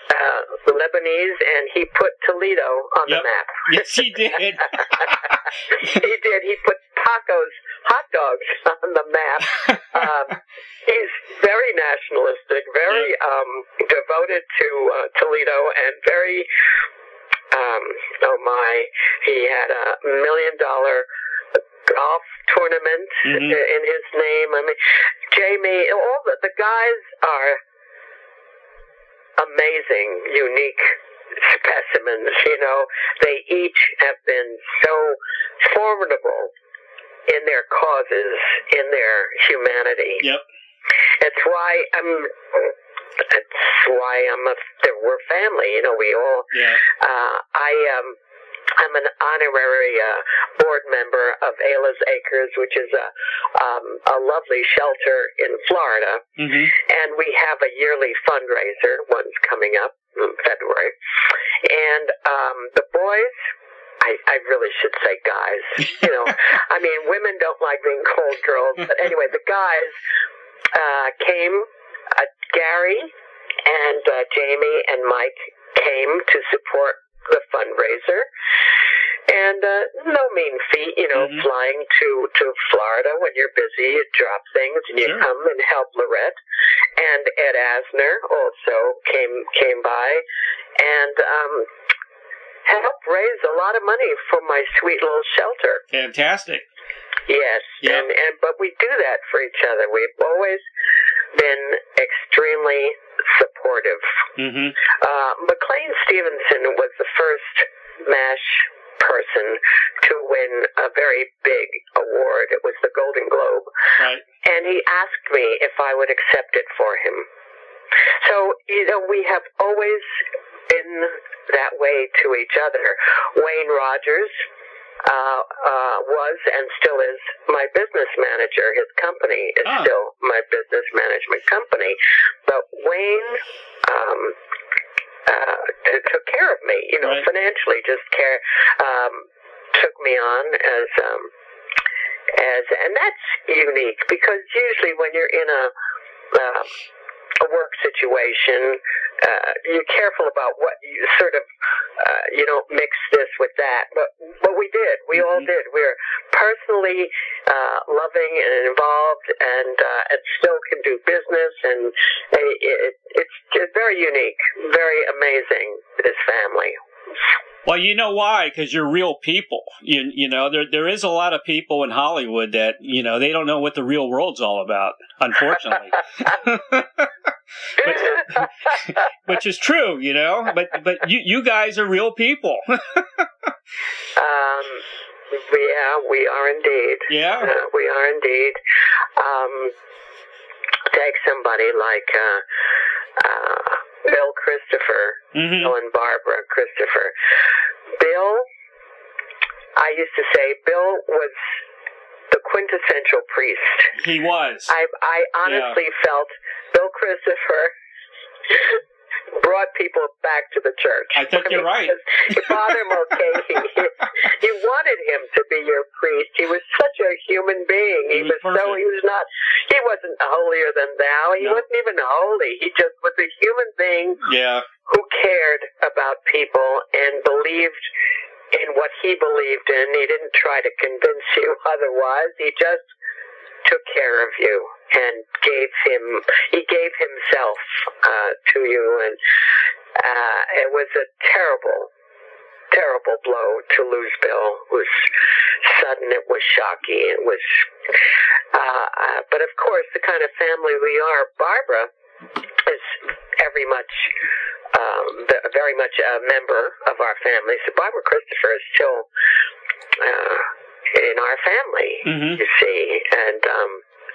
uh, Lebanese, and he put Toledo on yep. the map. Yes, he did. He did. He put tacos, hot dogs on the map. Um, he's very nationalistic, very yep. um, devoted to uh, Toledo, and very, um, oh my, he had a million dollar golf tournament mm-hmm. in his name. I mean, Jamie, all the, the guys are amazing, unique specimens. You know, they each have been so formidable in their causes, in their humanity. Yep. It's why I'm. It's why I'm a. We're family. You know, we all. Yeah. Uh, I um. I'm an honorary uh, board member of Ayla's Acres, which is a um, a lovely shelter in Florida, mm-hmm. and we have a yearly fundraiser. One's coming up in February, and um, the boys. I, I really should say guys. You know, I mean, women don't like being called girls, but anyway, the guys uh, came. Uh, Gary and uh, Jamie and Mike came to support the fundraiser, and uh, no mean feat, you know, mm-hmm. flying to, to Florida when you're busy, you drop things and you sure. come and help Lorette. And Ed Asner also came came by and um, helped raise a lot of money for my sweet little shelter. Fantastic. Yes, yep. and, and but we do that for each other. We've always been extremely supportive. Mm-hmm. Uh, McLean Stevenson was the first MASH person to win a very big award. It was the Golden Globe. Right. And he asked me if I would accept it for him. So, you know, we have always been that way to each other. Wayne Rogers Uh, uh, was and still is my business manager. His company is oh. still my business management company. But Wayne um, uh, t- took care of me, you know, right. financially. Just care, um, took me on as um, as, and that's unique because usually when you're in a uh, a work situation, uh, you're careful about what you sort of, uh, you don't mix this with that. But, but we did. We mm-hmm. all did. We're personally uh, loving and involved and, uh, and still can do business. And it, it's just very unique, very amazing, this family. Well, you know why? Because you're real people. You you know, there there is a lot of people in Hollywood that, you know, they don't know what the real world's all about, unfortunately. Which, which is true, you know. But but you, you guys are real people. um, yeah, we are indeed. Yeah, uh, we are indeed. Um, take somebody like uh, uh, Bill Christopher, mm-hmm. Bill and Barbara Christopher. Bill, I used to say, Bill was the quintessential priest. He was. I I honestly yeah. felt Bill Christopher brought people back to the church. I think I mean, you're right. Father Mulcahy, you wanted him to be your priest. He was such a human being. He, he was, was so, he was not, he wasn't holier than thou. He no. wasn't even holy. He just was a human being yeah. who cared about people and believed in what he believed in. He didn't try to convince you otherwise. He just took care of you and gave him, he gave himself uh, to you. And uh, it was a terrible, terrible blow to lose Bill. It was sudden, it was shocking, it was, uh, uh, but of course, the kind of family we are, Barbara is very much, um, very much a member of our family. So Barbara Christopher is still, uh, in our family, mm-hmm. you see, and um,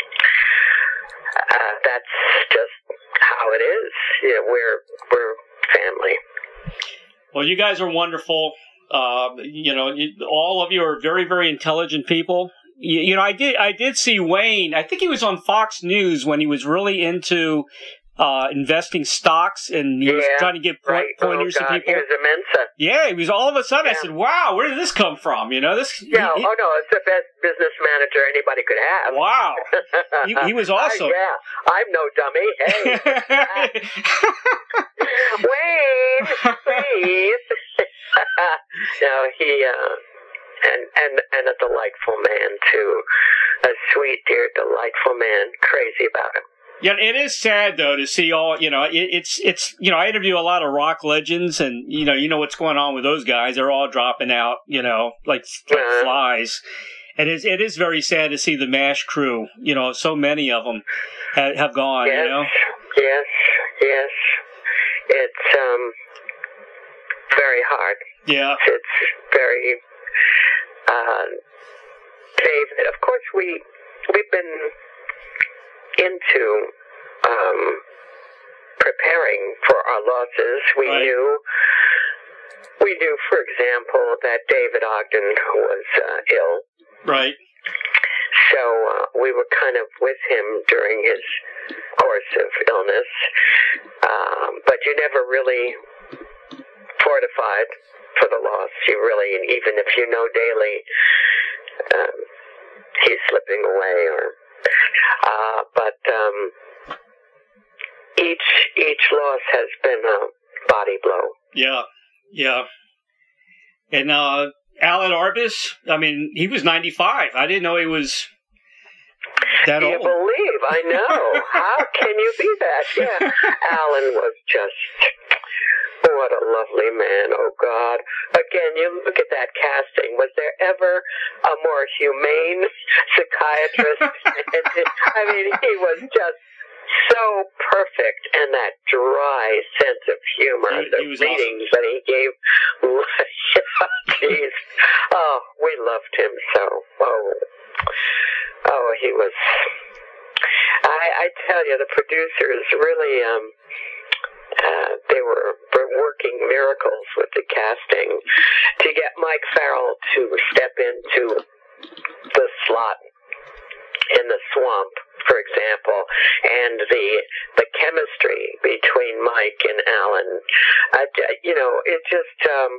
uh, that's just how it is. You know, we're we're family. Well, you guys are wonderful. Uh, you know, you, all of you are very, very intelligent people. You, you know, I did I did see Wayne. I think he was on Fox News when he was really into uh, investing stocks, and he was Yeah, trying to give point, right. pointers oh, God, to people. He was a Mensa. Yeah, he was all of a sudden. Yeah. I said, "Wow, where did this come from?" You know, this. Yeah. he- oh no, it's the best business manager anybody could have. Wow, he, he was awesome. Uh, yeah, I'm no dummy. Hey, Wayne, please. no, he uh, and and and a delightful man too. A sweet, dear, delightful man. Crazy about him. Yeah, it is sad though to see all. You know, it, it's it's you know I interview a lot of rock legends, and you know you know what's going on with those guys. They're all dropping out. You know, like, like Uh-huh. flies. And it is, it is very sad to see the MASH crew. You know, so many of them have, have gone. Yes, You know. yes, yes. It's um very hard. Yeah. It's very. Uh, David, of course, we we've been into um, preparing for our losses. We Right. knew, we knew, for example, that David Ogden was uh, ill. Right. So uh, we were kind of with him during his course of illness, um, but you never really fortified for the loss. You really, and even if you know daily um, he's slipping away, or uh, but um, each each loss has been a body blow. Yeah. Yeah. And uh, Alan Arbus, I mean, he was ninety-five. I didn't know he was that you old. believe? I know. How can you be that? Yeah, Alan was just. What a lovely man, oh God. Again, you look at that casting. Was there ever a more humane psychiatrist? I mean, he was just so perfect, and that dry sense of humor, He- the he was readings that he gave. Jeez. Oh, we loved him so. Oh, oh, he was. I, I tell you, the producers really, um, Uh, they were, were working miracles with the casting to get Mike Farrell to step into the slot in the swamp, for example, and the the chemistry between Mike and Alan. Uh, you know, it just um,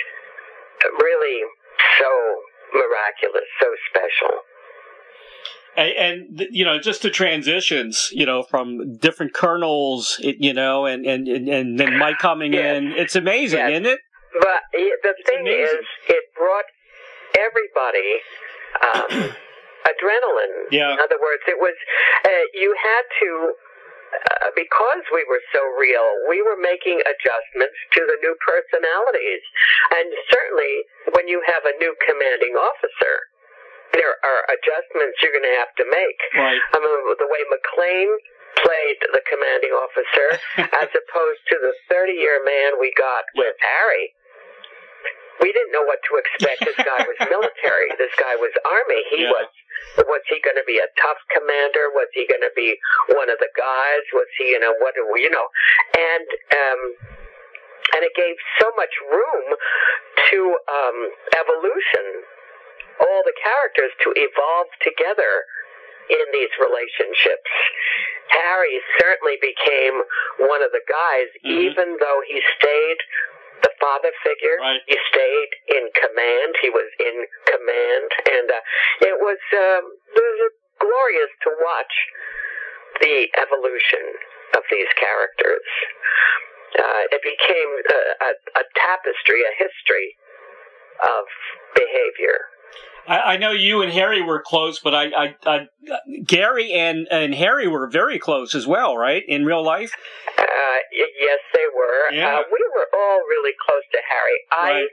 really so miraculous, so special. And, and, you know, just the transitions, you know, from different colonels, it, you know, and, and, and, and then Mike coming Yes. in. It's amazing, Yes. isn't it? But the It's thing amazing. is, it brought everybody um, adrenaline. Yeah. In other words, it was, uh, you had to, uh, because we were so real, we were making adjustments to the new personalities. And certainly, when you have a new commanding officer, there are adjustments you're going to have to make. Right. I mean, the way McLean played the commanding officer, as opposed to the thirty-year man we got with Harry. We didn't know what to expect. This guy was military. This guy was Army. He Yeah. was. Was he going to be a tough commander? Was he going to be one of the guys? Was he, you know, what do we, you know? And um, and it gave so much room to um, evolution. All the characters to evolve together in these relationships. Harry certainly became one of the guys, Mm-hmm. even though he stayed the father figure. Right. He stayed in command. He was in command, and uh, it was um, it was glorious to watch the evolution of these characters. Uh, it became a, a, a tapestry, a history of behavior. I, I know you and Harry were close, but I, I, I Gary and, and Harry were very close as well, right? In real life? Uh, y- yes, they were. Yeah. Uh, we were all really close to Harry. I Right.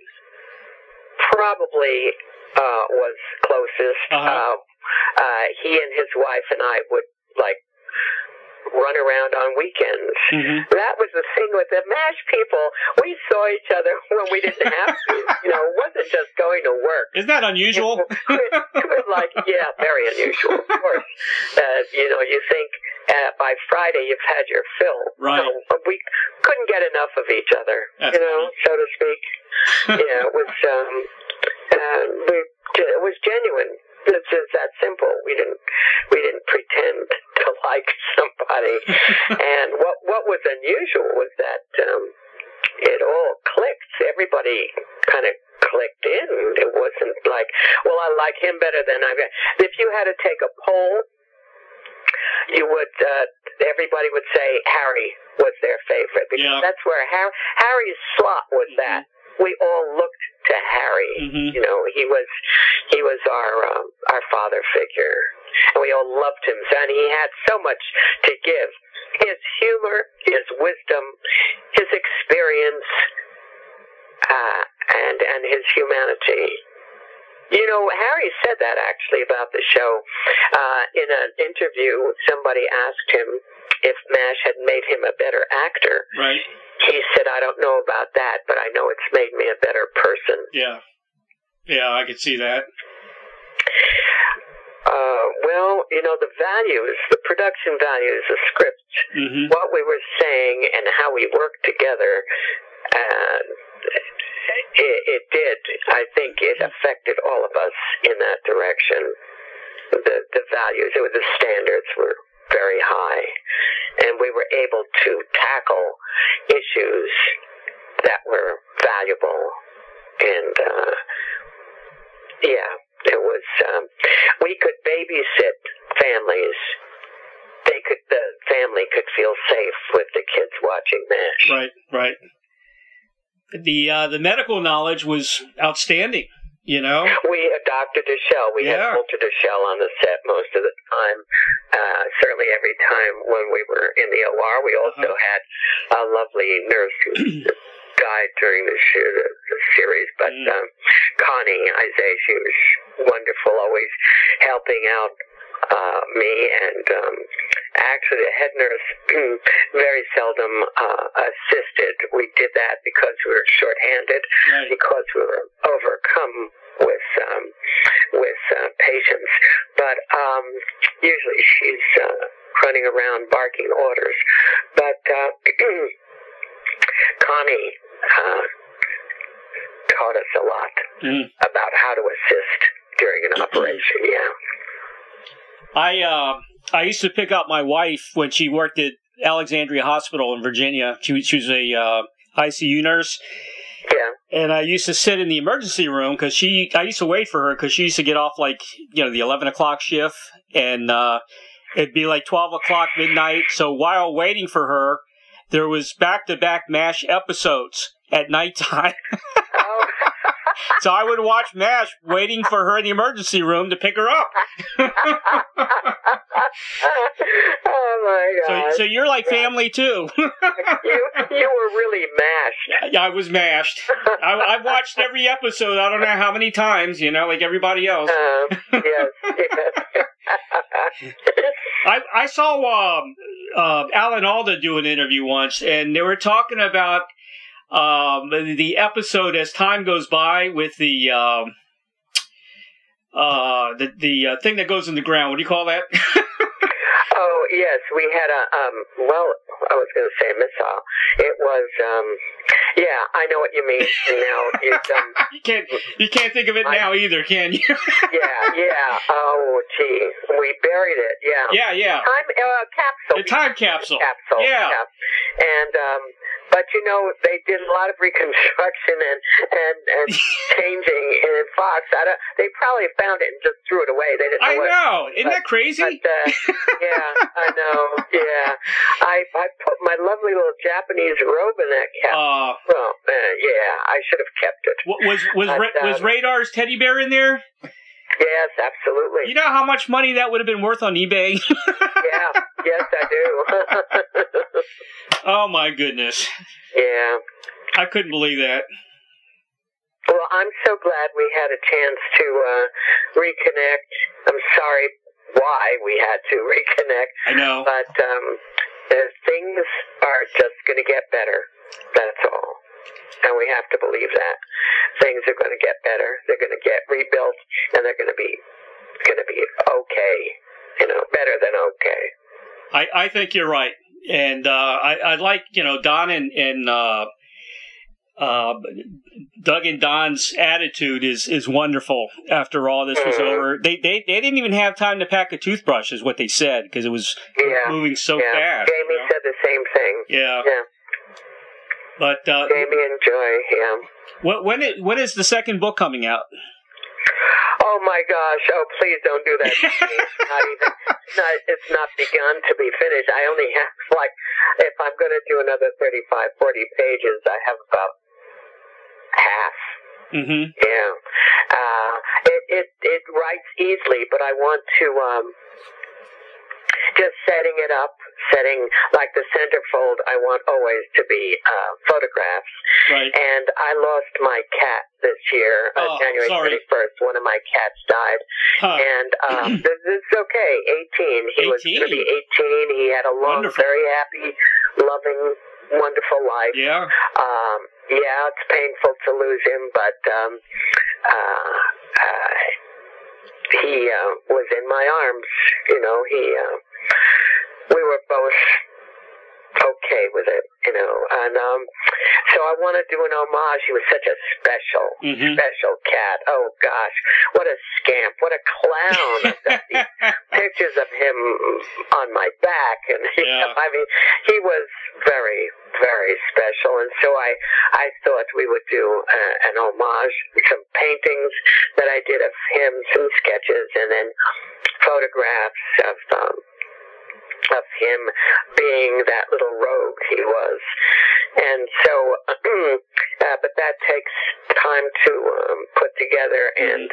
probably uh, was closest. Uh-huh. Uh, uh, he and his wife and I would, like, run around on weekends. Mm-hmm. That was the thing with the MASH people. We saw each other when we didn't have to. You know, it wasn't just going to work. Isn't that unusual? It was like, yeah, very unusual, of course. Uh, you know, you think uh, by Friday you've had your fill. Right. So we couldn't get enough of each other, That's you know, so to speak. Yeah, it was, um, uh, we, it was genuine It's just that simple. We didn't we didn't pretend to like somebody. And what what was unusual was that um, it all clicked. Everybody kind of clicked in. It wasn't like, well, I like him better than I. If you had to take a poll, you would. Uh, everybody would say Harry was their favorite because yeah. that's where Harry, Harry's slot was. Mm-hmm. That we all looked to Harry. Mm-hmm. You know, he was he was our um, our father figure, and we all loved him. And he had so much to give. His humor, his wisdom, his experience, uh, and and his humanity. You know, Harry said that actually about the show. Uh, in an interview, somebody asked him if MASH had made him a better actor. Right. He said, I don't know about that, but I know it's made me a better person. Yeah. Yeah, I could see that. Uh, well, you know, the values, the production values, the script, mm-hmm. what we were saying and how we worked together, uh, it, it did. I think it affected all of us in that direction. The the values, it was, the standards were very high, and we were able to tackle issues that were valuable. And uh, yeah, it was. Um, we could babysit families. They could. The family could feel safe with the kids watching MASH. Right. Right. The uh, the medical knowledge was outstanding, you know. We had Doctor Deschelle. We yeah. had Walter Deschelle on the set most of the time. Uh, certainly every time when we were in the O R. We also uh-huh. had a lovely nurse who died during the, sh- the series. But mm. um, Connie Isaiah, she was wonderful, always helping out uh, me. And um, actually the head nurse very seldom uh, assisted. We did that because we were shorthanded, right. because we were overcome with um, with uh, patients. But um, usually she's uh, running around barking orders. But uh, Connie uh, taught us a lot mm. about how to assist during an operation. Yeah. I uh, I used to pick up my wife when she worked at Alexandria Hospital in Virginia. She, she was a uh, I C U nurse. Yeah. And I used to sit in the emergency room because she. I used to wait for her because she used to get off like you know the eleven o'clock shift, and uh, it'd be like twelve o'clock midnight. So while waiting for her, there was back to back MASH episodes at nighttime. Oh. So I would watch MASH waiting for her in the emergency room to pick her up. Oh my God! So, so you're like family too. you you were really mashed. Yeah, I was mashed. I, I've watched every episode. I don't know how many times. You know, like everybody else. Um, yes. yes. I I saw um, uh, Alan Alda do an interview once, and they were talking about. Um, the episode as time goes by with the um, uh, the the uh, thing that goes in the ground. What do you call that? Oh yes, we had a um. Well, I was going to say missile. It was um. Yeah, I know what you mean. Now it's um. you can't you can't think of it I, now either, can you? yeah, yeah. Oh, gee, we buried it. Yeah. Yeah, yeah. Time uh, capsule. The time capsule. Capsule. Yeah. yeah. And um. But, you know, they did a lot of reconstruction and, and, and changing in Fox. I don't, they probably found it and just threw it away. They didn't know I what, know. Isn't but, that crazy? But, uh, yeah, I know. Yeah. I I put my lovely little Japanese robe in that cap. Uh, well, uh, yeah, I should have kept it. Was was but, ra- um, was Radar's teddy bear in there? Yes, absolutely. You know how much money that would have been worth on eBay? Yeah, yes, I do. Oh, my goodness. Yeah. I couldn't believe that. Well, I'm so glad we had a chance to uh, reconnect. I'm sorry why we had to reconnect. I know. But um, things are just going to get better. That's all. And we have to believe that. Things are going to get better. They're going to get rebuilt, and they're going to be going to be okay. You know, better than okay. I, I think you're right. And uh, I, I like, you know, Don and, and uh, uh, Doug and Don's attitude is, is wonderful after all this was mm-hmm. over. They, they they didn't even have time to pack a toothbrush, is what they said, because it was yeah. moving so yeah. fast. Jamie you know? said the same thing. Yeah. Yeah. But uh, Jamie and Joy, yeah. What, when it, when is the second book coming out? Oh my gosh! Oh, please don't do that. It's not even. It's not, it's not begun to be finished. I only have like, if I'm going to do another thirty-five, forty pages, I have about half. Mm-hmm. Yeah. Uh, it it it writes easily, but I want to um. Just setting it up, setting, like the centerfold, I want always to be uh, photographs. Right. And I lost my cat this year, uh, oh, January sorry. thirty-first. One of my cats died. Huh. And um, this, this is okay, eighteen. He was going to be eighteen. He had a long, Wonderful. very happy, loving, wonderful life. Yeah. Um, yeah, it's painful to lose him, but um, uh, uh, he uh, was in my arms. You know, he... Uh, we were both okay with it, you know, and um, so I want to do an homage. He was such a special, mm-hmm. special cat. Oh gosh, what a scamp, what a clown! I've got these pictures of him on my back, and yeah. I mean, he was very, very special. And so I, I thought we would do uh, an homage, some paintings that I did of him, some sketches, and then photographs of. Um, of him being that little rogue he was. And so, uh, but that takes time to um, put together and,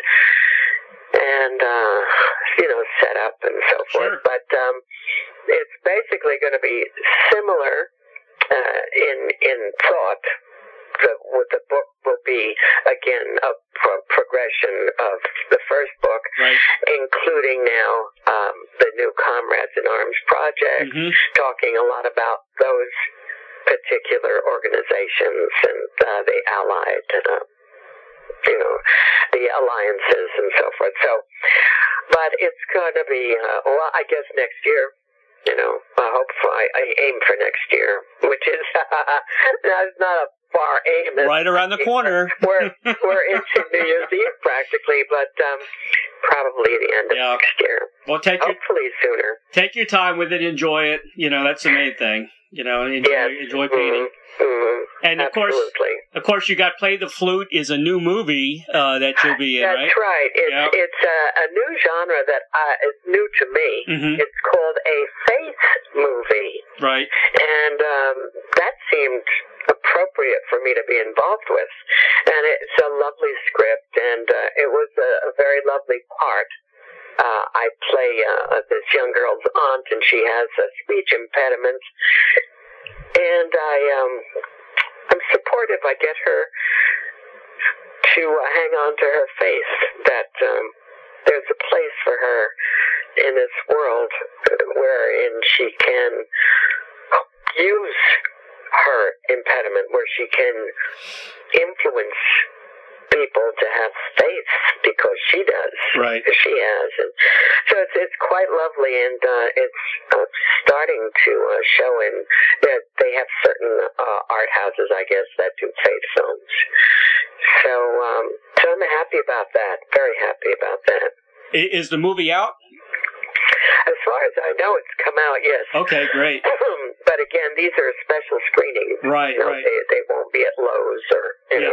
and uh, you know, set up and so forth. Sure. But um, it's basically going to be similar uh, in in thought. The, with the book will be, again, a pro- progression of the first book, right. including now um, the new Comrades in Arms project, mm-hmm. talking a lot about those particular organizations and uh, the allied, uh, you know, the alliances and so forth. So, but it's going to be, uh, well, I guess next year. You know, I hope for, I, I aim for next year, which is that's not a far aim. It's right around the corner. we're we're into New Year's Eve practically, but um, probably the end of yeah. next year. Well, take hopefully your, sooner. Take your time with it. Enjoy it. You know, that's the main thing. You know, enjoy, yes. enjoy painting. Mm-hmm. Mm-hmm. And of Absolutely. course, of course, you got Play the Flute is a new movie uh, that you'll be in, That's right? That's right. It's yeah. it's a, a new genre that uh, is new to me. Mm-hmm. It's called a faith movie. Right. And um, that seemed appropriate for me to be involved with. And it's a lovely script, and uh, it was a, a very lovely part. Uh, I play uh, this young girl's aunt, and she has a speech impediment. And I, um, I'm supportive. I get her to uh, hang on to her faith that um, there's a place for her in this world wherein she can use her impediment, where she can influence people to have faith because she does. Right. She has. And so it's it's quite lovely, and uh, it's uh, starting to uh, show in that they have certain uh, art houses, I guess, that do faith films. So, um, so I'm happy about that. Very happy about that. Is the movie out? As far as I know, it's come out, yes. Okay, great. But again, these are special screenings. Right, you know, right. They, they won't be at Lowe's or, you yeah. know.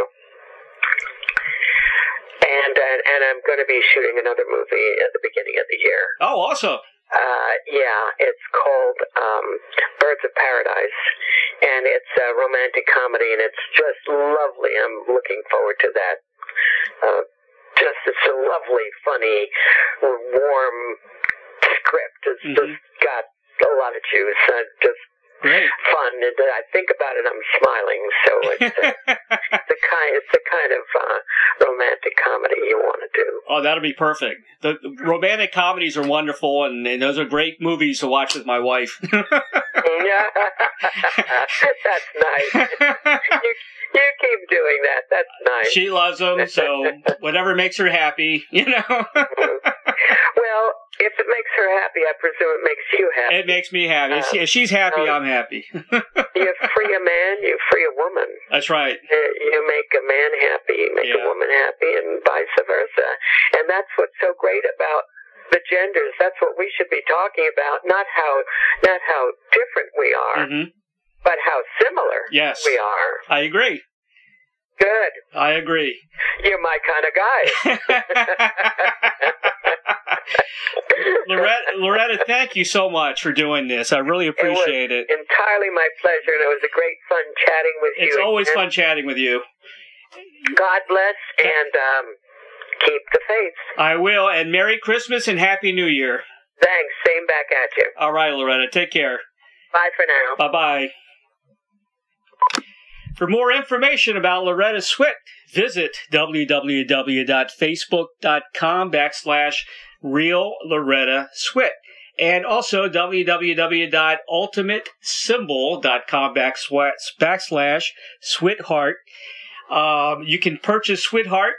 And, and and I'm going to be shooting another movie at the beginning of the year. Oh, awesome. Uh, yeah, it's called um, Birds of Paradise, and it's a romantic comedy, and it's just lovely. I'm looking forward to that. Uh, just it's a lovely, funny, warm script. It's mm-hmm. just got a lot of juice. Uh, just Great. fun. And I think about it, I'm smiling. So it's, uh, it's the kind, it's the kind of uh, romantic comedy you want to do. Oh, that'll be perfect. The, the romantic comedies are wonderful, and, and those are great movies to watch with my wife. Yeah, that's nice. You, you keep doing that. That's nice. She loves them, so whatever makes her happy, you know. Well, If it makes her happy, I presume it makes you happy. It makes me happy. Uh, if she's happy, uh, I'm happy. You free a man, you free a woman. That's right. Uh, you make a man happy, you make Yeah. a woman happy, and vice versa. And that's what's so great about the genders. That's what we should be talking about. Not how, not how different we are, Mm-hmm. but how similar Yes. we are. I agree. Good. I agree. You're my kind of guy. Loretta, Loretta, thank you so much for doing this. I really appreciate it. It was entirely my pleasure, and it was a great fun chatting with you. It's always again. fun chatting with you. God bless, and um, keep the faith. I will, and Merry Christmas and Happy New Year. Thanks. Same back at you. All right, Loretta, take care. Bye for now. Bye-bye. For more information about Loretta Swit, visit www.facebook.com backslash real Loretta Swit, and also www.ultimatesymbol.com backslash, backslash Sweetheart. Um, you can purchase Sweetheart,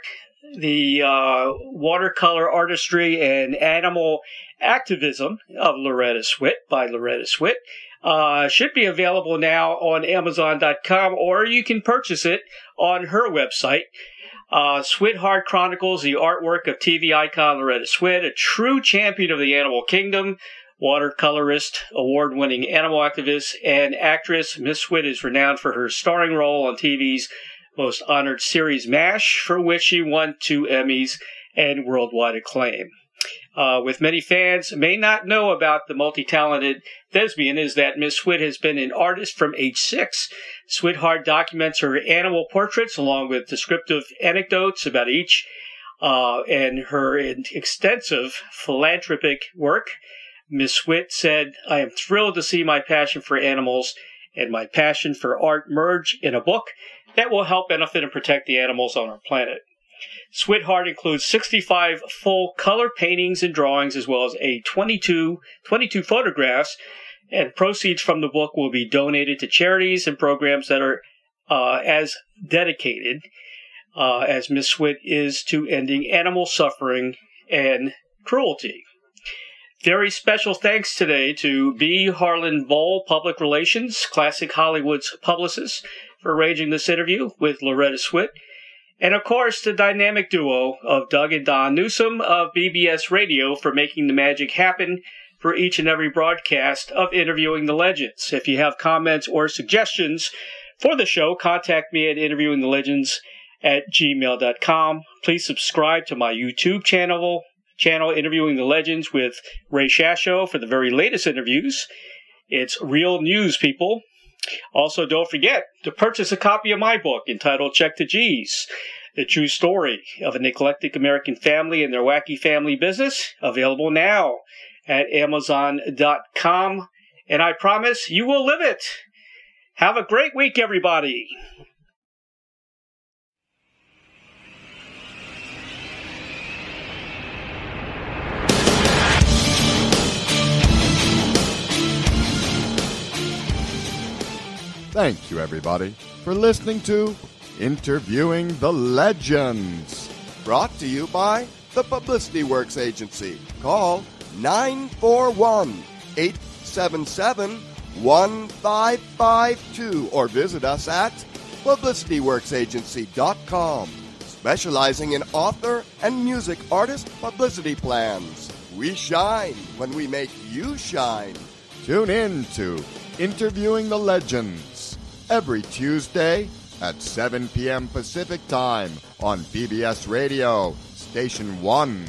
the uh, watercolor artistry and animal activism of Loretta Swit by Loretta Swit. Uh, should be available now on Amazon dot com, or you can purchase it on her website. Uh, Sweetheart chronicles the artwork of T V icon Loretta Swit, a true champion of the animal kingdom, watercolorist, award-winning animal activist, and actress. Miss Swit is renowned for her starring role on T V's most honored series MASH, for which she won two Emmys and worldwide acclaim. Uh, with many fans may not know about the multi-talented thespian is that Miss Swit has been an artist from age six. Sweetheart documents her animal portraits along with descriptive anecdotes about each uh, and her extensive philanthropic work. Miss Swit said, "I am thrilled to see my passion for animals and my passion for art merge in a book that will help benefit and protect the animals on our planet." Sweetheart includes sixty-five full color paintings and drawings, as well as a twenty-two, twenty-two photographs, and proceeds from the book will be donated to charities and programs that are uh, as dedicated uh, as Miss Swit is to ending animal suffering and cruelty. Very special thanks today to B. Harlan Voll, Public Relations, Classic Hollywood's publicist, for arranging this interview with Loretta Swit. And, of course, the dynamic duo of Doug and Don Newsom of B B S Radio for making the magic happen for each and every broadcast of Interviewing the Legends. If you have comments or suggestions for the show, contact me at interviewingthelegends at gmail dot com. Please subscribe to my YouTube channel, channel Interviewing the Legends with Ray Shasho for the very latest interviews. It's real news, people. Also, don't forget to purchase a copy of my book entitled Check the G's, the true story of an eclectic American family and their wacky family business, available now at Amazon dot com. And I promise you will live it. Have a great week, everybody. Thank you, everybody, for listening to Interviewing the Legends, brought to you by the Publicity Works Agency. Call nine four one, eight seven seven, one five five two or visit us at publicity works agency dot com, specializing in author and music artist publicity plans. We shine when we make you shine. Tune in to Interviewing the Legends every Tuesday at seven p.m. Pacific Time on B B S Radio, Station one.